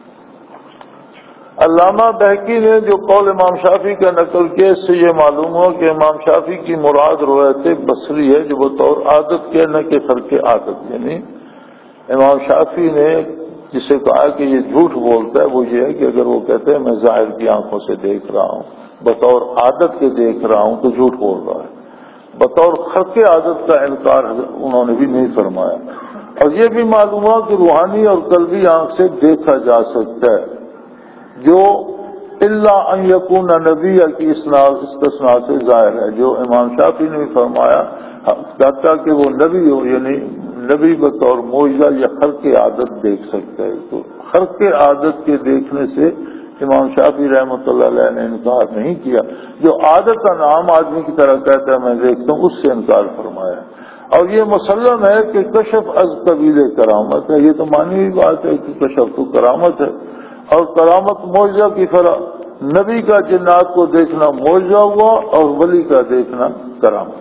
علامہ بہقی نے جو قول امام شافعی کا نقل کیا، اس سے یہ معلوم ہوا کہ امام شافعی کی مراد روایت بصری ہے جو بطور عادت کے، نہ کہ خلق عادت۔ یعنی امام شافعی نے جسے کہا کہ یہ جھوٹ بولتا ہے وہ یہ ہے کہ اگر وہ کہتے ہیں میں ظاہر کی آنکھوں سے دیکھ رہا ہوں، بطور عادت کے دیکھ رہا ہوں، تو جھوٹ بول رہا ہے۔ بطور خلق عادت کا انکار انہوں نے بھی نہیں فرمایا۔ اور یہ بھی معلوم ہوا کہ روحانی اور قلبی آنکھ سے دیکھا جا سکتا ہے، جو الا ان یکون نبی کی استثناء سے ظاہر ہے، جو امام شافعی نے بھی فرمایا حتیٰ کہ وہ نبی ہو، یعنی نبی بطور معجزہ یا خلق عادت دیکھ سکتا ہے۔ تو خلق عادت کے دیکھنے سے امام شافعی رحمۃ اللہ علیہ نے انکار نہیں کیا۔ جو عادت عام آدمی کی طرح کہتا ہے میں دیکھتا ہوں، اس سے انکار فرمایا۔ اور یہ مسلم ہے کہ کشف از قبیل کرامت ہے، یہ تو مانی ہوئی بات ہے کہ کشف تو کرامت ہے، اور کرامت معجزہ کی فرح نبی کا جنات کو دیکھنا معجزہ ہوا اور ولی کا دیکھنا کرامت۔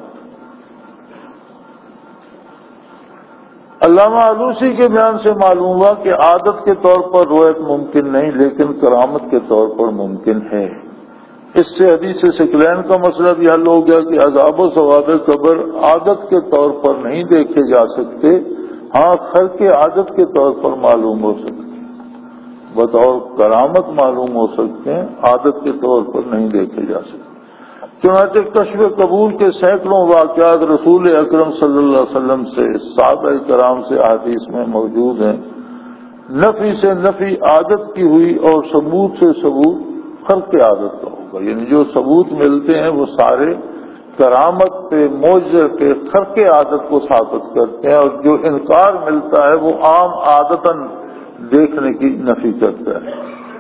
علامہ آلوسی کے بیان سے معلوم ہوا کہ عادت کے طور پر رویت ممکن نہیں، لیکن کرامت کے طور پر ممکن ہے۔ اس سے حدیث ثقلین کا مسئلہ بھی حل ہو گیا کہ عذاب و ثواب قبر عادت کے طور پر نہیں دیکھے جا سکتے، ہاں خلق عادت کے طور پر معلوم ہو سکتے، بطور کرامت معلوم ہو سکتے ہیں، عادت کے طور پر نہیں دیکھے جا سکتے۔ چنانچہ کشف قبول کے سینکڑوں واقعات رسول اکرم صلی اللہ علیہ وسلم سے، صحابہ کرام سے حدیث میں موجود ہیں۔ نفی سے نفی عادت کی ہوئی اور ثبوت سے ثبوت خلق عادت کا ہوگا، یعنی جو ثبوت ملتے ہیں وہ سارے کرامت پہ، معجزے پہ، خلق عادت کو ثابت کرتے ہیں، اور جو انکار ملتا ہے وہ عام عادتاً دیکھنے کی نفی کرتا ہے۔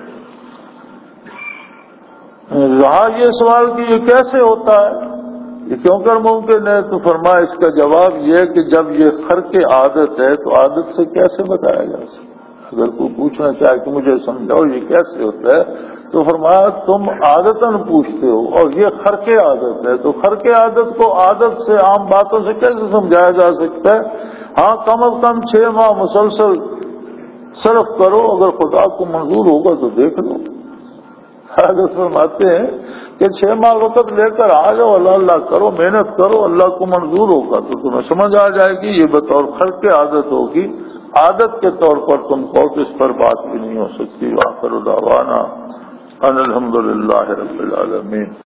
رہا یہ سوال کہ یہ کیسے ہوتا ہے، یہ کیوں کر ممکن ہے، تو فرمایا اس کا جواب یہ ہے کہ جب یہ خرق عادت ہے تو عادت سے کیسے بتایا جا سکتا؟ اگر کوئی پوچھنا چاہے کہ مجھے سمجھاؤ یہ کیسے ہوتا ہے، تو فرمایا تم عادتاً پوچھتے ہو اور یہ خرق عادت ہے، تو خرق عادت کو عادت سے، عام باتوں سے کیسے سمجھایا جا سکتا ہے؟ ہاں کم از کم 6 ماہ مسلسل صرف کرو، اگر خدا کو منظور ہوگا تو دیکھ لو۔ حضرت فرماتے ہیں کہ 6 ماہ وقت لے کر آ جاؤ، اللہ اللہ کرو، محنت کرو، اللہ کو منظور ہوگا تو تمہیں سمجھ آ جائے گی، یہ بطور خلق عادت ہوگی۔ عادت کے طور پر تم کو اس پر بات بھی نہیں ہو سکتی۔ وآخر دعوانا ان الحمدللہ رب العالمین۔